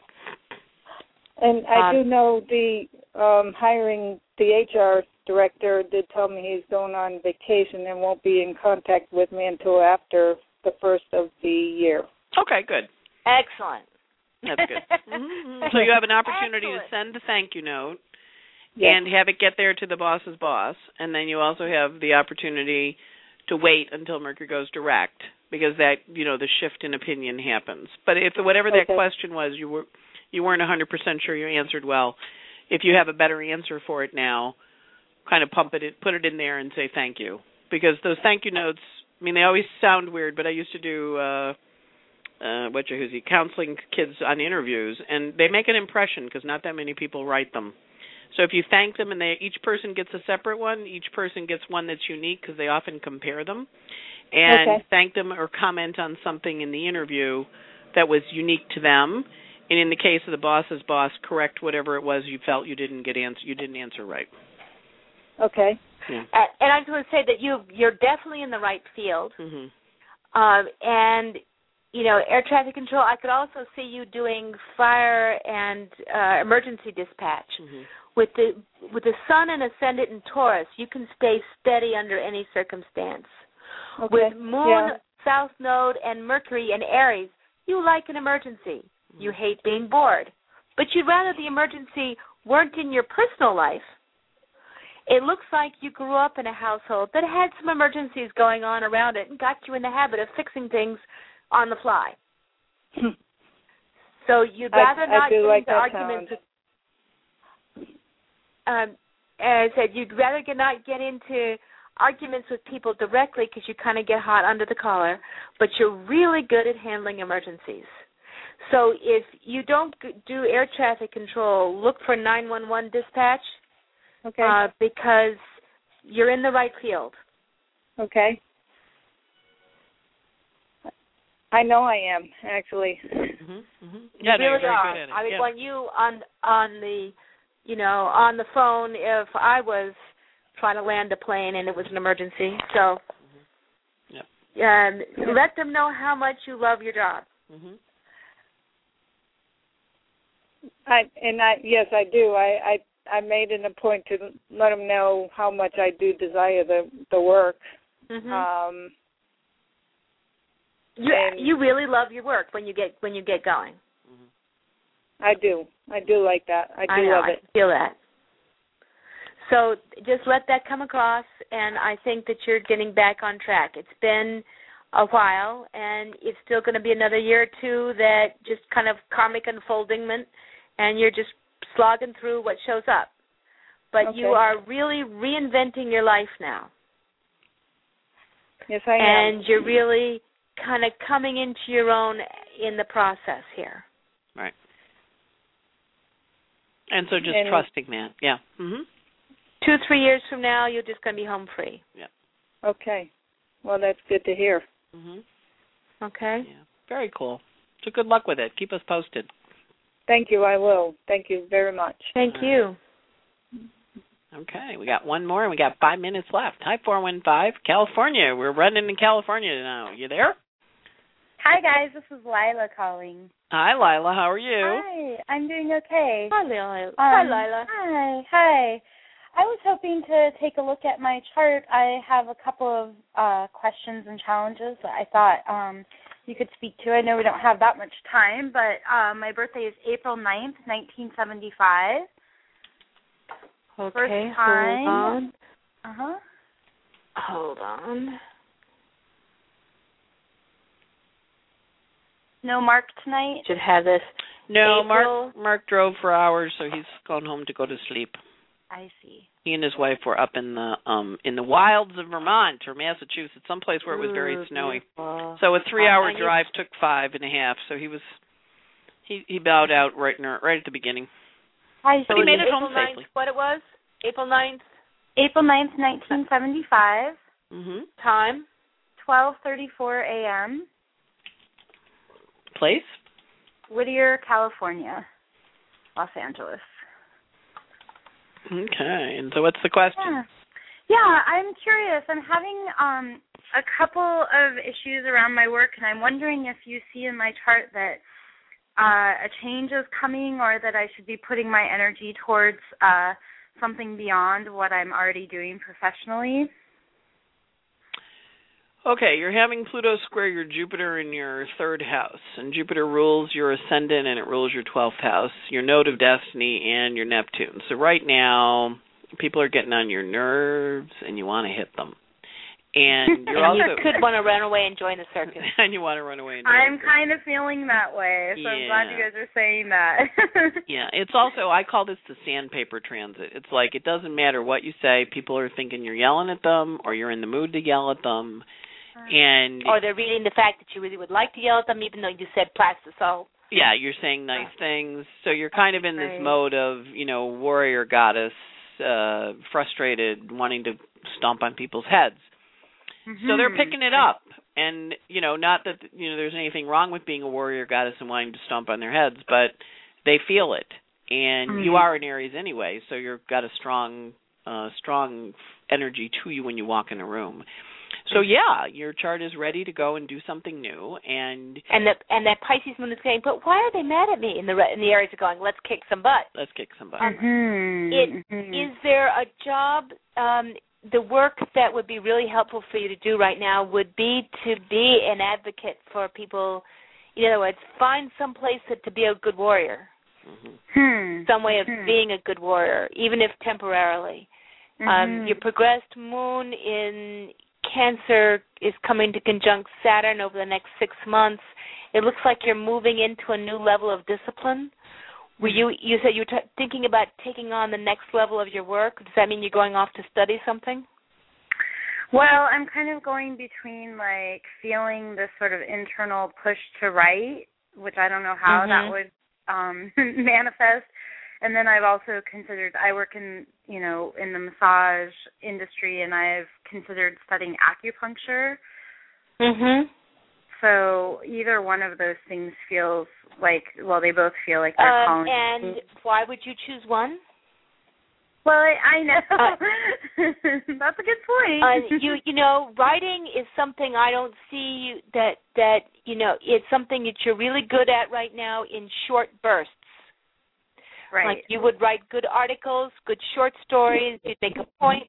And I Um, do know the um, hiring the H R director did tell me he's going on vacation and won't be in contact with me until after the first of the year. Okay, good. Excellent. That's good. Mm-hmm. So you have an opportunity Excellent. to send the thank you note. Yes. And have it get there to the boss's boss, and then you also have the opportunity to wait until Mercury goes direct, because that, you know, the shift in opinion happens. But if whatever that Okay. question was, you were you weren't one hundred percent sure you answered well, if you have a better answer for it now, kind of pump it, put it in there and say thank you, because those thank you notes, I mean, they always sound weird, but I used to do uh, uh, what who's he counseling kids on interviews, and they make an impression because not that many people write them. So if you thank them and they each person gets a separate one, each person gets one that's unique because they often compare them, and Okay. thank them or comment on something in the interview that was unique to them. And in the case of the boss's boss, correct whatever it was you felt you didn't get answer you didn't answer right. Okay. Yeah. Uh, and I just want to say that you you're definitely in the right field. Mhm. Um, and you know, air traffic control. I could also see you doing fire and uh, emergency dispatch. Mhm. With the with the sun and ascendant in Taurus, you can stay steady under any circumstance. Okay. With Moon, Yeah. South Node, and Mercury and Aries, you like an emergency. You hate being bored. But you'd rather the emergency weren't in your personal life. It looks like you grew up in a household that had some emergencies going on around it and got you in the habit of fixing things on the fly. So you'd rather I, not I do get like into that arguments sound. with Um, as I said, you'd rather get not get into arguments with people directly because you kind of get hot under the collar, but you're really good at handling emergencies. So if you don't g- do air traffic control, look for nine one one dispatch. Okay. Uh, because you're in the right field. Okay. I know I am, actually. Mhm. Mhm. You Yeah, no, you're really very are. good at it. I would yeah. want you on on the, you know, on the phone if I was trying to land a plane and it was an emergency. So, Yep. um, let them know how much you love your job. Mhm. I and I yes, I do. I, I I made it a point to let them know how much I do desire the the work. Mm-hmm. Um, you and- you really love your work when you get when you get going. I do. I do like that. I do I know, love I it. feel that. So just let that come across, and I think that you're getting back on track. It's been a while, and it's still going to be another year or two that just kind of karmic unfoldment, and you're just slogging through what shows up. But Okay. you are really reinventing your life now. Yes, I am. And you're really kind of coming into your own in the process here. Right. And so just And trusting that. Yeah. Mhm. Two, three years from now, you're just going to be home free. Yeah. Okay. Well, that's good to hear. Mhm. Okay. Yeah. Very cool. So good luck with it. Keep us posted. Thank you. I will. Thank you very much. Thank you. Okay, we got one more, and we got five minutes left. Hi, four one five, California. We're running in California now. You there? Hi, guys. This is Lila calling. Hi, Lila. How are you? Hi. I'm doing okay. Hi, Lila. Um, Hi, Lila. Hi. Hi. I was hoping to take a look at my chart. I have a couple of uh, questions and challenges that I thought um, you could speak to. I know we don't have that much time, but uh, my birthday is April ninth, nineteen seventy-five. Okay, First time. hold on. Uh-huh. Hold on. No Mark tonight? Should have this. No, April. Mark Mark drove for hours, so he's gone home to go to sleep. I see. He and his wife were up in the um in the wilds of Vermont or Massachusetts, someplace where it was very Ooh, snowy. beautiful. So a three-hour Uh, drive took five and a half. So he was he he bowed out right in, right at the beginning. I But see. he made it April home ninth, safely. what it was? April ninth? April ninth, nineteen seventy-five, Mhm. Time? twelve thirty-four a.m., Place? Whittier, California, Los Angeles. Okay. And so what's the question? Yeah. Yeah, I'm curious. I'm having um, a couple of issues around my work, and I'm wondering if you see in my chart that uh, a change is coming or that I should be putting my energy towards uh, something beyond what I'm already doing professionally. Okay, you're having Pluto square your Jupiter in your third house, and Jupiter rules your ascendant and it rules your twelfth house, your node of destiny, and your Neptune. So right now, people are getting on your nerves, and you want to hit them. And you're And also you could want to run away and join the circus. and you want to run away. And I'm kind of feeling that way, so I'm glad you Yeah. guys are saying that. Yeah, it's also, I call this the sandpaper transit. It's like it doesn't matter what you say. People are thinking you're yelling at them or you're in the mood to yell at them. And Or they're reading the fact that you really would like to yell at them, even though you said plastisol. yeah, you're saying nice things. So you're kind of in this Right. mode of, you know, warrior goddess, uh, frustrated, wanting to stomp on people's heads. Mm-hmm. So they're picking it up. And, you know, not that, you know, there's anything wrong with being a warrior goddess and wanting to stomp on their heads, but they feel it. And Mm-hmm. you are an Aries anyway, so you've got a strong, uh, strong energy to you when you walk in a room. So yeah, your chart is ready to go and do something new, and And the and that Pisces moon is saying, but why are they mad at me? And the re- and the Aries are going, let's kick some butt. let's kick some butt. Mm-hmm. It Mm-hmm. is there a job? Um, the work that would be really helpful for you to do right now would be to be an advocate for people. In other words, find some place that, to be a good warrior. Mm-hmm. Hmm. Some way of Hmm. being a good warrior, even if temporarily. Mm-hmm. Um, your progressed moon in Cancer is coming to conjunct Saturn over the next six months. It looks like you're moving into a new level of discipline. Were you you said you were t- thinking about taking on the next level of your work? Does that mean you're going off to study something? Well, I'm kind of going between, like, feeling this sort of internal push to write, which I don't know how Mhm. that would um, manifest. And then I've also considered, I work in, you know, in the massage industry, and I've considered studying acupuncture. Mm-hmm. So either one of those things feels like, well, they both feel like they're Um, calling. and why would you choose one? Well, I, I know. Uh, That's a good point. uh, you you know, writing is something I don't see that that you know it's something that you're really good at right now in short bursts. right. Like you would write good articles, good short stories, you'd make a point.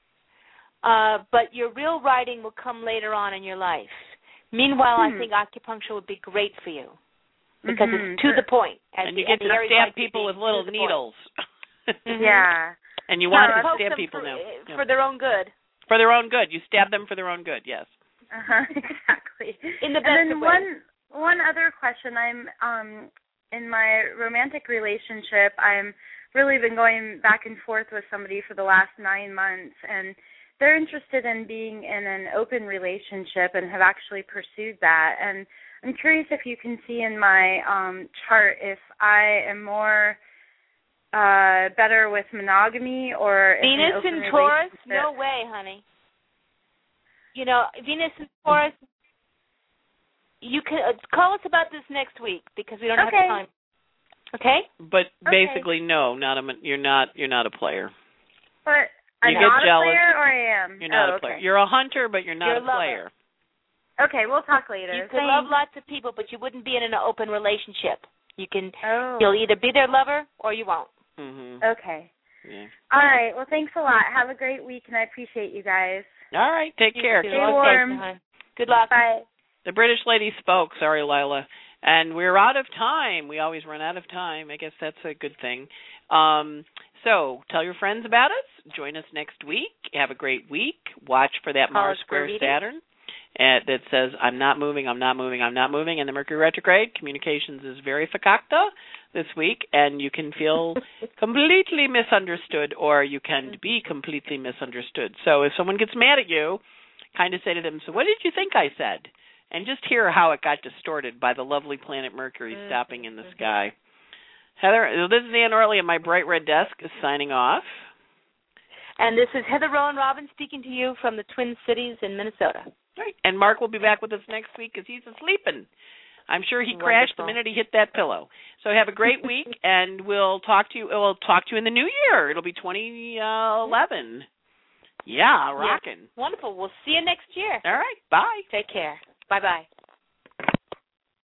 Uh, but your real writing will come later on in your life. Meanwhile, Hmm. I think acupuncture would be great for you because Mhm. it's to the point. And you get to Aries stab like you people being with to little the point. needles. Mhm. Yeah. And you want No, to Poke stab them people for, now. uh, Yeah. for their own good. For their own good. You stab them for their own good, yes. Uh-huh, exactly. In the best and then of ways. one one other question. I'm um in my romantic relationship. I'm really been going back and forth with somebody for the last nine months, and they're interested in being in an open relationship and have actually pursued that. And I'm curious if you can see in my um, chart if I am more uh, better with monogamy or if Venus an open in Taurus? relationship- No way, honey. You know, Venus in Taurus. You can uh, call us about this next week because we don't Okay. have time. Okay. But Okay. basically, no, not a you're not you're not a player. But I'm You get not jealous. a player, or I am. You're not oh, a player. Okay. You're a hunter, but you're not You're a a lover. player. Okay, we'll talk later. You could Thanks. love lots of people, but you wouldn't be in an open relationship. You can. Oh. You'll either be their lover or you won't. Mhm. Okay. Yeah. All right. Well, thanks a lot. Have a great week, and I appreciate you guys. All right. Take You care. too. Stay Okay, warm. hon. Good luck. Bye. The British lady spoke. Sorry, Lila. And we're out of time. We always run out of time. I guess that's a good thing. Um, so tell your friends about us. Join us next week. Have a great week. Watch for that Mars square Saturn uh, that says, I'm not moving, I'm not moving, I'm not moving. And the Mercury retrograde, communications is very fakakta this week. And you can feel completely misunderstood or you can be completely misunderstood. So if someone gets mad at you, kind of say to them, so what did you think I said? And just hear how it got distorted by the lovely planet Mercury mm-hmm. stopping in the sky. Heather, this is Ann Orley, and my bright red desk is signing off. And this is Heather Rowan Robbins speaking to you from the Twin Cities in Minnesota. Right. And Mark will be back with us next week because he's asleeping. I'm sure he Wonderful. crashed the minute he hit that pillow. So have a great week, and we'll talk to you. We'll talk to you in the new year. It'll be twenty eleven. Yeah, rocking. Yeah. Wonderful. We'll see you next year. All right. Bye. Take care. Bye-bye.